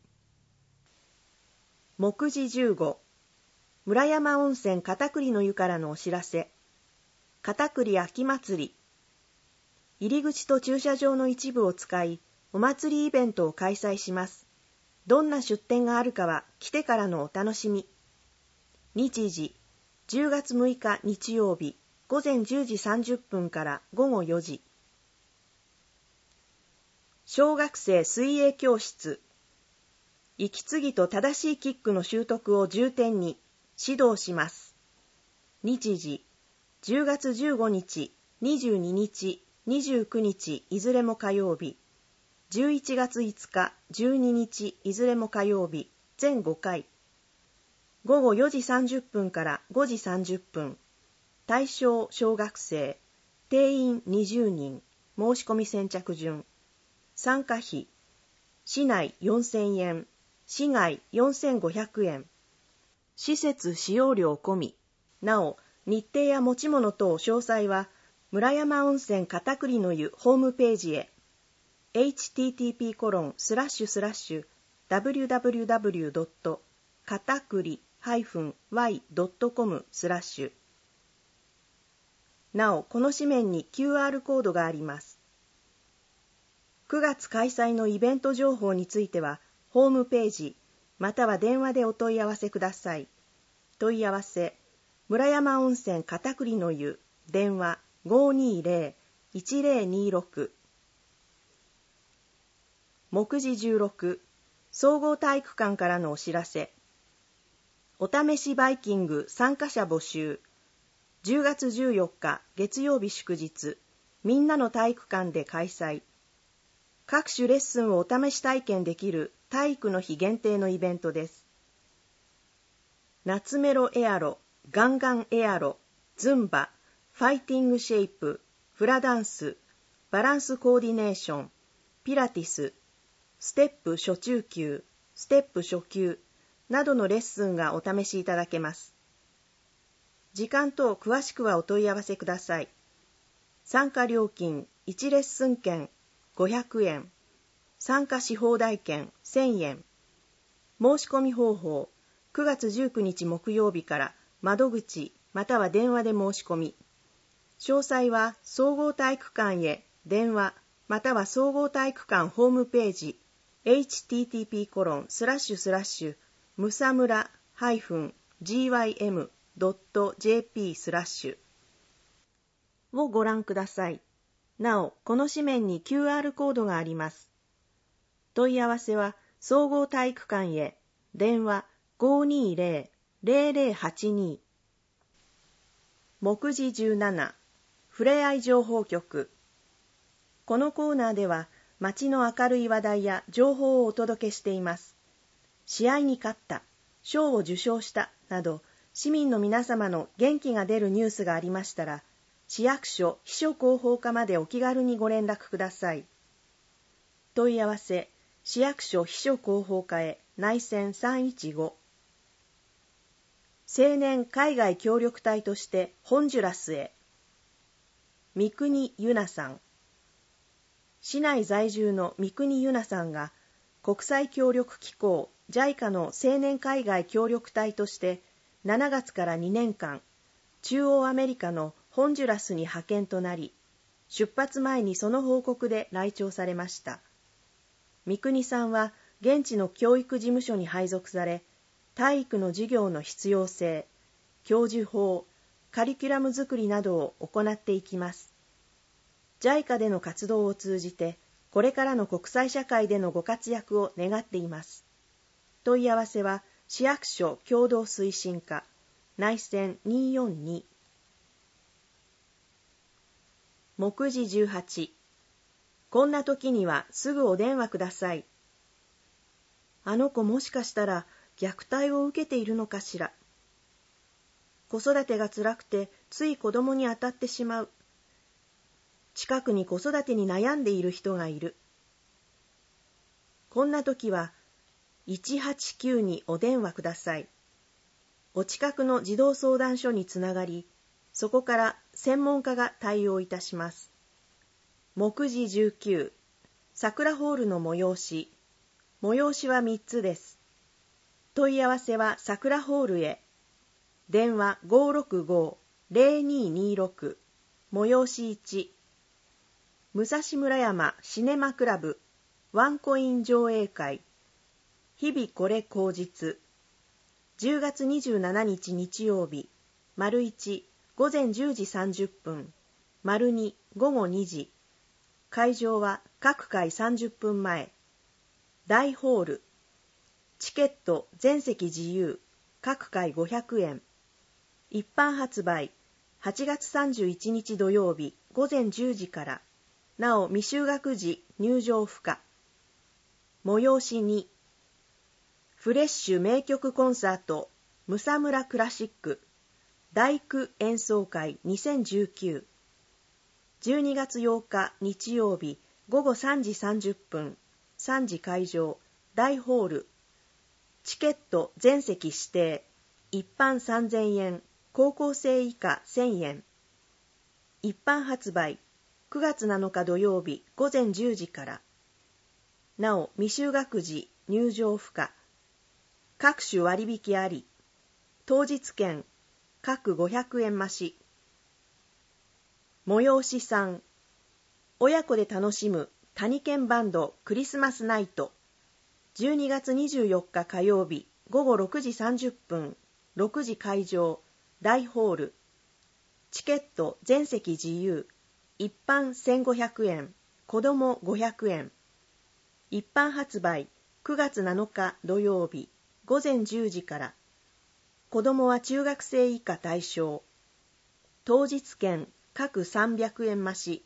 目次15。村山温泉片栗の湯からのお知らせ。片栗秋祭り。入り口と駐車場の一部を使い、お祭りイベントを開催します。どんな出店があるかは来てからのお楽しみ。日時、10月6日日曜日、午前10時30分から午後4時。小学生水泳教室。息継ぎと正しいキックの習得を重点に指導します。日時、10月15日、22日、29日いずれも火曜日、11月5日、12日いずれも火曜日、全5回。午後4時30分から5時30分。対象小学生、定員20人、申し込み先着順。参加費、市内4000円、市外4500円。施設使用料込み。なお、日程や持ち物等詳細は、村山温泉片栗の湯ホームページへ。http://www. 片栗-y.com/ なお、この紙面に QR コードがあります。9月開催のイベント情報については、ホームページ、または電話でお問い合わせください。問い合わせ、村山温泉片栗の湯、電話 520-1026 目次16、総合体育館からのお知らせ。お試しバイキング参加者募集。10月14日月曜日祝日、みんなの体育館で開催。各種レッスンをお試し体験できる体育の日限定のイベントです。夏メロエアロ、ガンガンエアロ、ズンバ、ファイティングシェイプ、フラダンス、バランスコーディネーション、ピラティス、ステップ初中級、ステップ初級などのレッスンがお試しいただけます。時間等詳しくはお問い合わせください。参加料金1レッスン券500円、参加し放題券1000円。申し込み方法、9月19日木曜日から窓口または電話で申し込み。詳細は総合体育館へ電話または総合体育館ホームページ http:// むさむら -gym.jp/ をご覧ください。なお、この紙面に QR コードがあります。問い合わせは総合体育館へ電話 520-0082。目次17、ふれあい情報局。このコーナーでは街の明るい話題や情報をお届けしています。試合に勝った、賞を受賞したなど市民の皆様の元気が出るニュースがありましたら、市役所秘書広報課までお気軽にご連絡ください。問い合わせ、市役所秘書広報課へ内線315。青年海外協力隊としてホンジュラスへ。三国ゆなさん。市内在住の三国ゆなさんが国際協力機構 JICA の青年海外協力隊として7月から2年間中央アメリカのホンジュラスに派遣となり、出発前にその報告で来庁されました。三国さんは現地の教育事務所に配属され、体育の授業の必要性、教授法、カリキュラム作りなどを行っていきます。JICA での活動を通じて、これからの国際社会でのご活躍を願っています。問い合わせは、市役所共同推進課、内線242。目次18。こんな時にはすぐお電話ください。あの子もしかしたら虐待を受けているのかしら。子育てが辛くてつい子供に当たってしまう。近くに子育てに悩んでいる人がいる。こんな時は189にお電話ください。お近くの児童相談所につながり、そこから専門家が対応いたします。目次19、桜ホールの催し。催しは3つです。問い合わせは桜ホールへ。電話 565-0226、催し1。武蔵村山シネマクラブ、ワンコイン上映会。日々これ口実。10月27日日曜日、丸1、午前10時30分、丸2、午後2時。会場は各回30分前。大ホール。チケット全席自由。各回500円。一般発売。8月31日土曜日午前10時から。なお未就学児入場不可。催し2。フレッシュ名曲コンサートむさむらクラシック大工演奏会2019。12月8日日曜日午後3時30分、3時会場、大ホール。チケット全席指定。一般3000円、高校生以下1000円。一般発売、9月7日土曜日午前10時から。なお、未就学児入場不可。各種割引あり。当日券、各500円増し。催し3、親子で楽しむ谷県バンドクリスマスナイト。12月24日火曜日午後6時30分、6時会場、大ホール。チケット全席自由。一般1500円、子供500円。 一般発売9月7日土曜日午前10時から。子供は中学生以下対象。当日券各300円増し。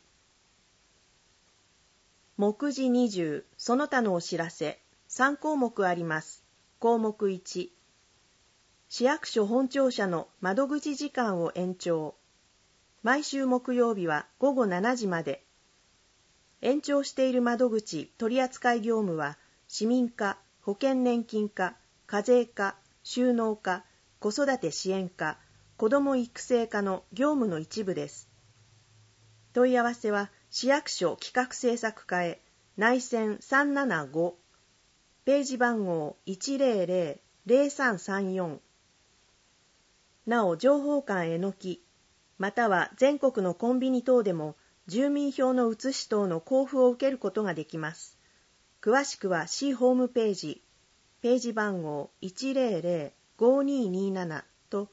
目次20その他のお知らせ3項目あります。項目1、市役所本庁舎の窓口時間を延長。毎週木曜日は午後7時まで。延長している窓口取扱業務は市民課、保険年金課、課税課、収納課、子育て支援課、子ども育成課の業務の一部です。問い合わせは市役所企画政策課へ内線375、ページ番号 100-0334。なお情報館えのき、または全国のコンビニ等でも住民票の写し等の交付を受けることができます。詳しくは市ホームページ、ページ番号 100-5227 と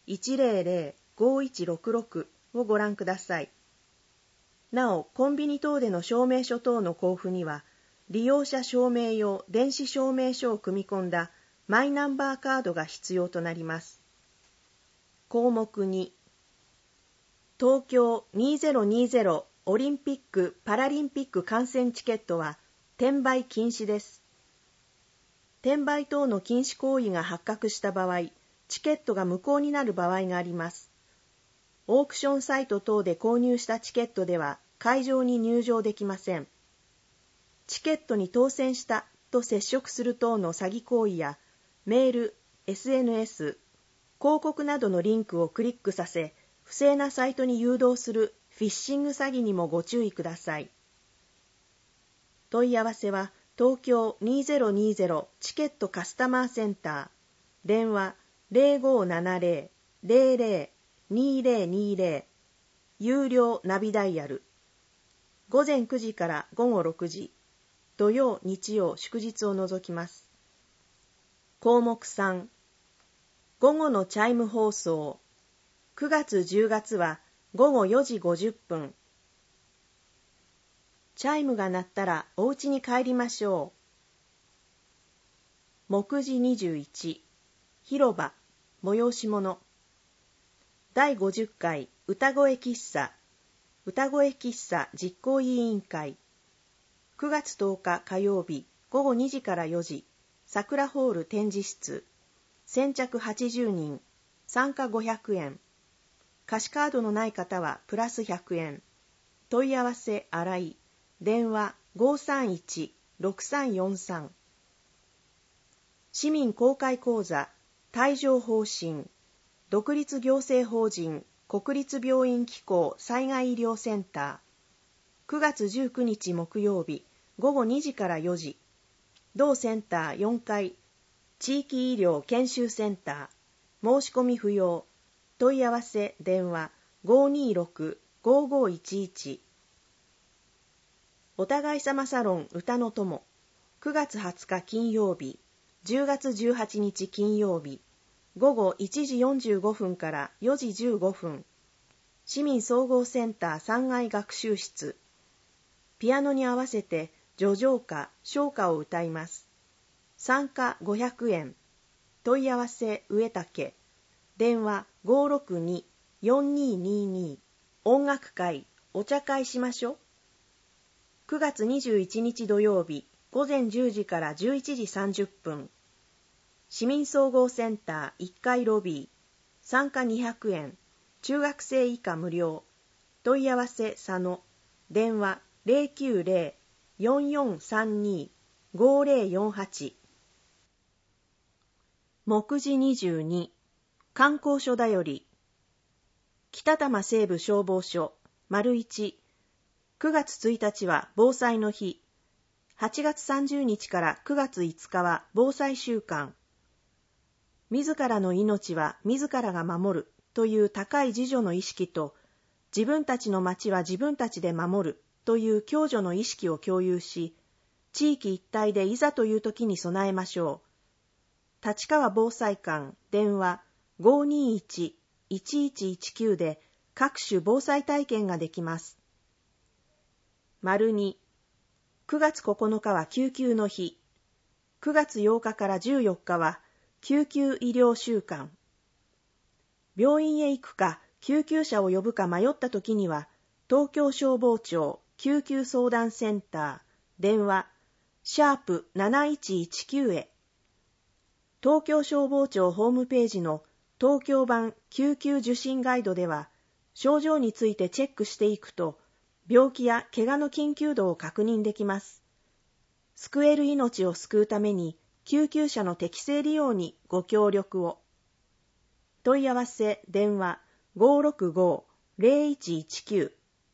100-5166 をご覧ください。なお、コンビニ等での証明書等の交付には、利用者証明用電子証明書を組み込んだマイナンバーカードが必要となります。項目2、東京2020オリンピック・パラリンピック観戦チケットは転売禁止です。転売等の禁止行為が発覚した場合、チケットが無効になる場合があります。オークションサイト等で購入したチケットでは会場に入場できません。チケットに当選したと接触する等の詐欺行為やメール、SNS、広告などのリンクをクリックさせ、不正なサイトに誘導するフィッシング詐欺にもご注意ください。問い合わせは東京2020チケットカスタマーセンター、電話 0570-00-2020、有料ナビダイヤル、午前9時から午後6時、土曜日曜祝日を除きます。項目3、午後のチャイム放送。9月10月は午後4時50分。チャイムが鳴ったらお家に帰りましょう。目次21、広場、催し物。第50回歌声喫茶実行委員会。9月10日火曜日午後2時から4時、桜ホール展示室。先着80人、参加500円。貸しカードのない方はプラス100円。問い合わせ新井。電話 531-6343。市民公開講座帯状疱疹。独立行政法人国立病院機構災害医療センター。9月19日木曜日午後2時から4時。同センター4階地域医療研修センター。申し込み不要。問い合わせ電話 526-5511。お互い様サロン歌の友。9月20日金曜日10月18日金曜日午後1時45分から4時15分。市民総合センター3階学習室。ピアノに合わせて叙情歌、唱歌を歌います。参加500円。問い合わせ上竹。電話 562-4222。音楽会、お茶会しましょ。9月21日土曜日午前10時から11時30分。市民総合センター1階ロビー。参加200円。中学生以下無料。問い合わせ佐野。電話 090-4432-5048。目次22。観光所だより。北多摩西部消防署。丸1。9月1日は防災の日。8月30日から9月5日は防災週間。自らの命は自らが守るという高い自助の意識と、自分たちの町は自分たちで守るという共助の意識を共有し、地域一体でいざという時に備えましょう。立川防災館電話 521-1119 で各種防災体験ができます。丸2、 9月9日は救急の日。9月8日から14日は救急医療週間。病院へ行くか救急車を呼ぶか迷った時には、東京消防庁救急相談センター、電話、#7119 へ。東京消防庁ホームページの東京版救急受診ガイドでは、症状についてチェックしていくと、病気や怪我の緊急度を確認できます。救える命を救うために、救急車の適正利用にご協力を。問い合わせ電話 565-0119。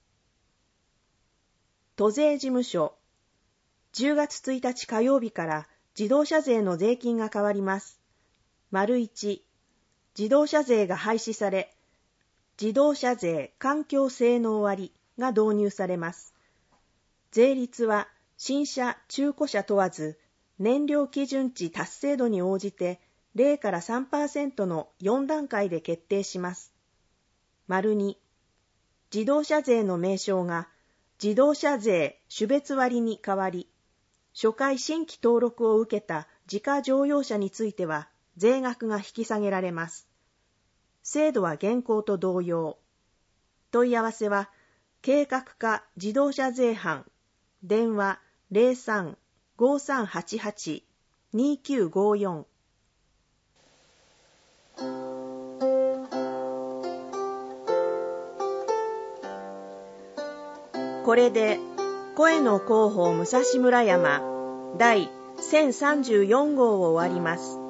都税事務所。10月1日火曜日から自動車税の税金が変わります。1、自動車税が廃止され、自動車税環境性能割が導入されます。税率は新車・中古車問わず、燃料基準値達成度に応じて0から 3% の4段階で決定します。2、自動車税の名称が自動車税種別割に変わり、初回新規登録を受けた自家乗用車については税額が引き下げられます。制度は現行と同様。問い合わせは、計画課自動車税班、電話 03-5388-2954。これで、声の広報武蔵村山第1034号を終わります。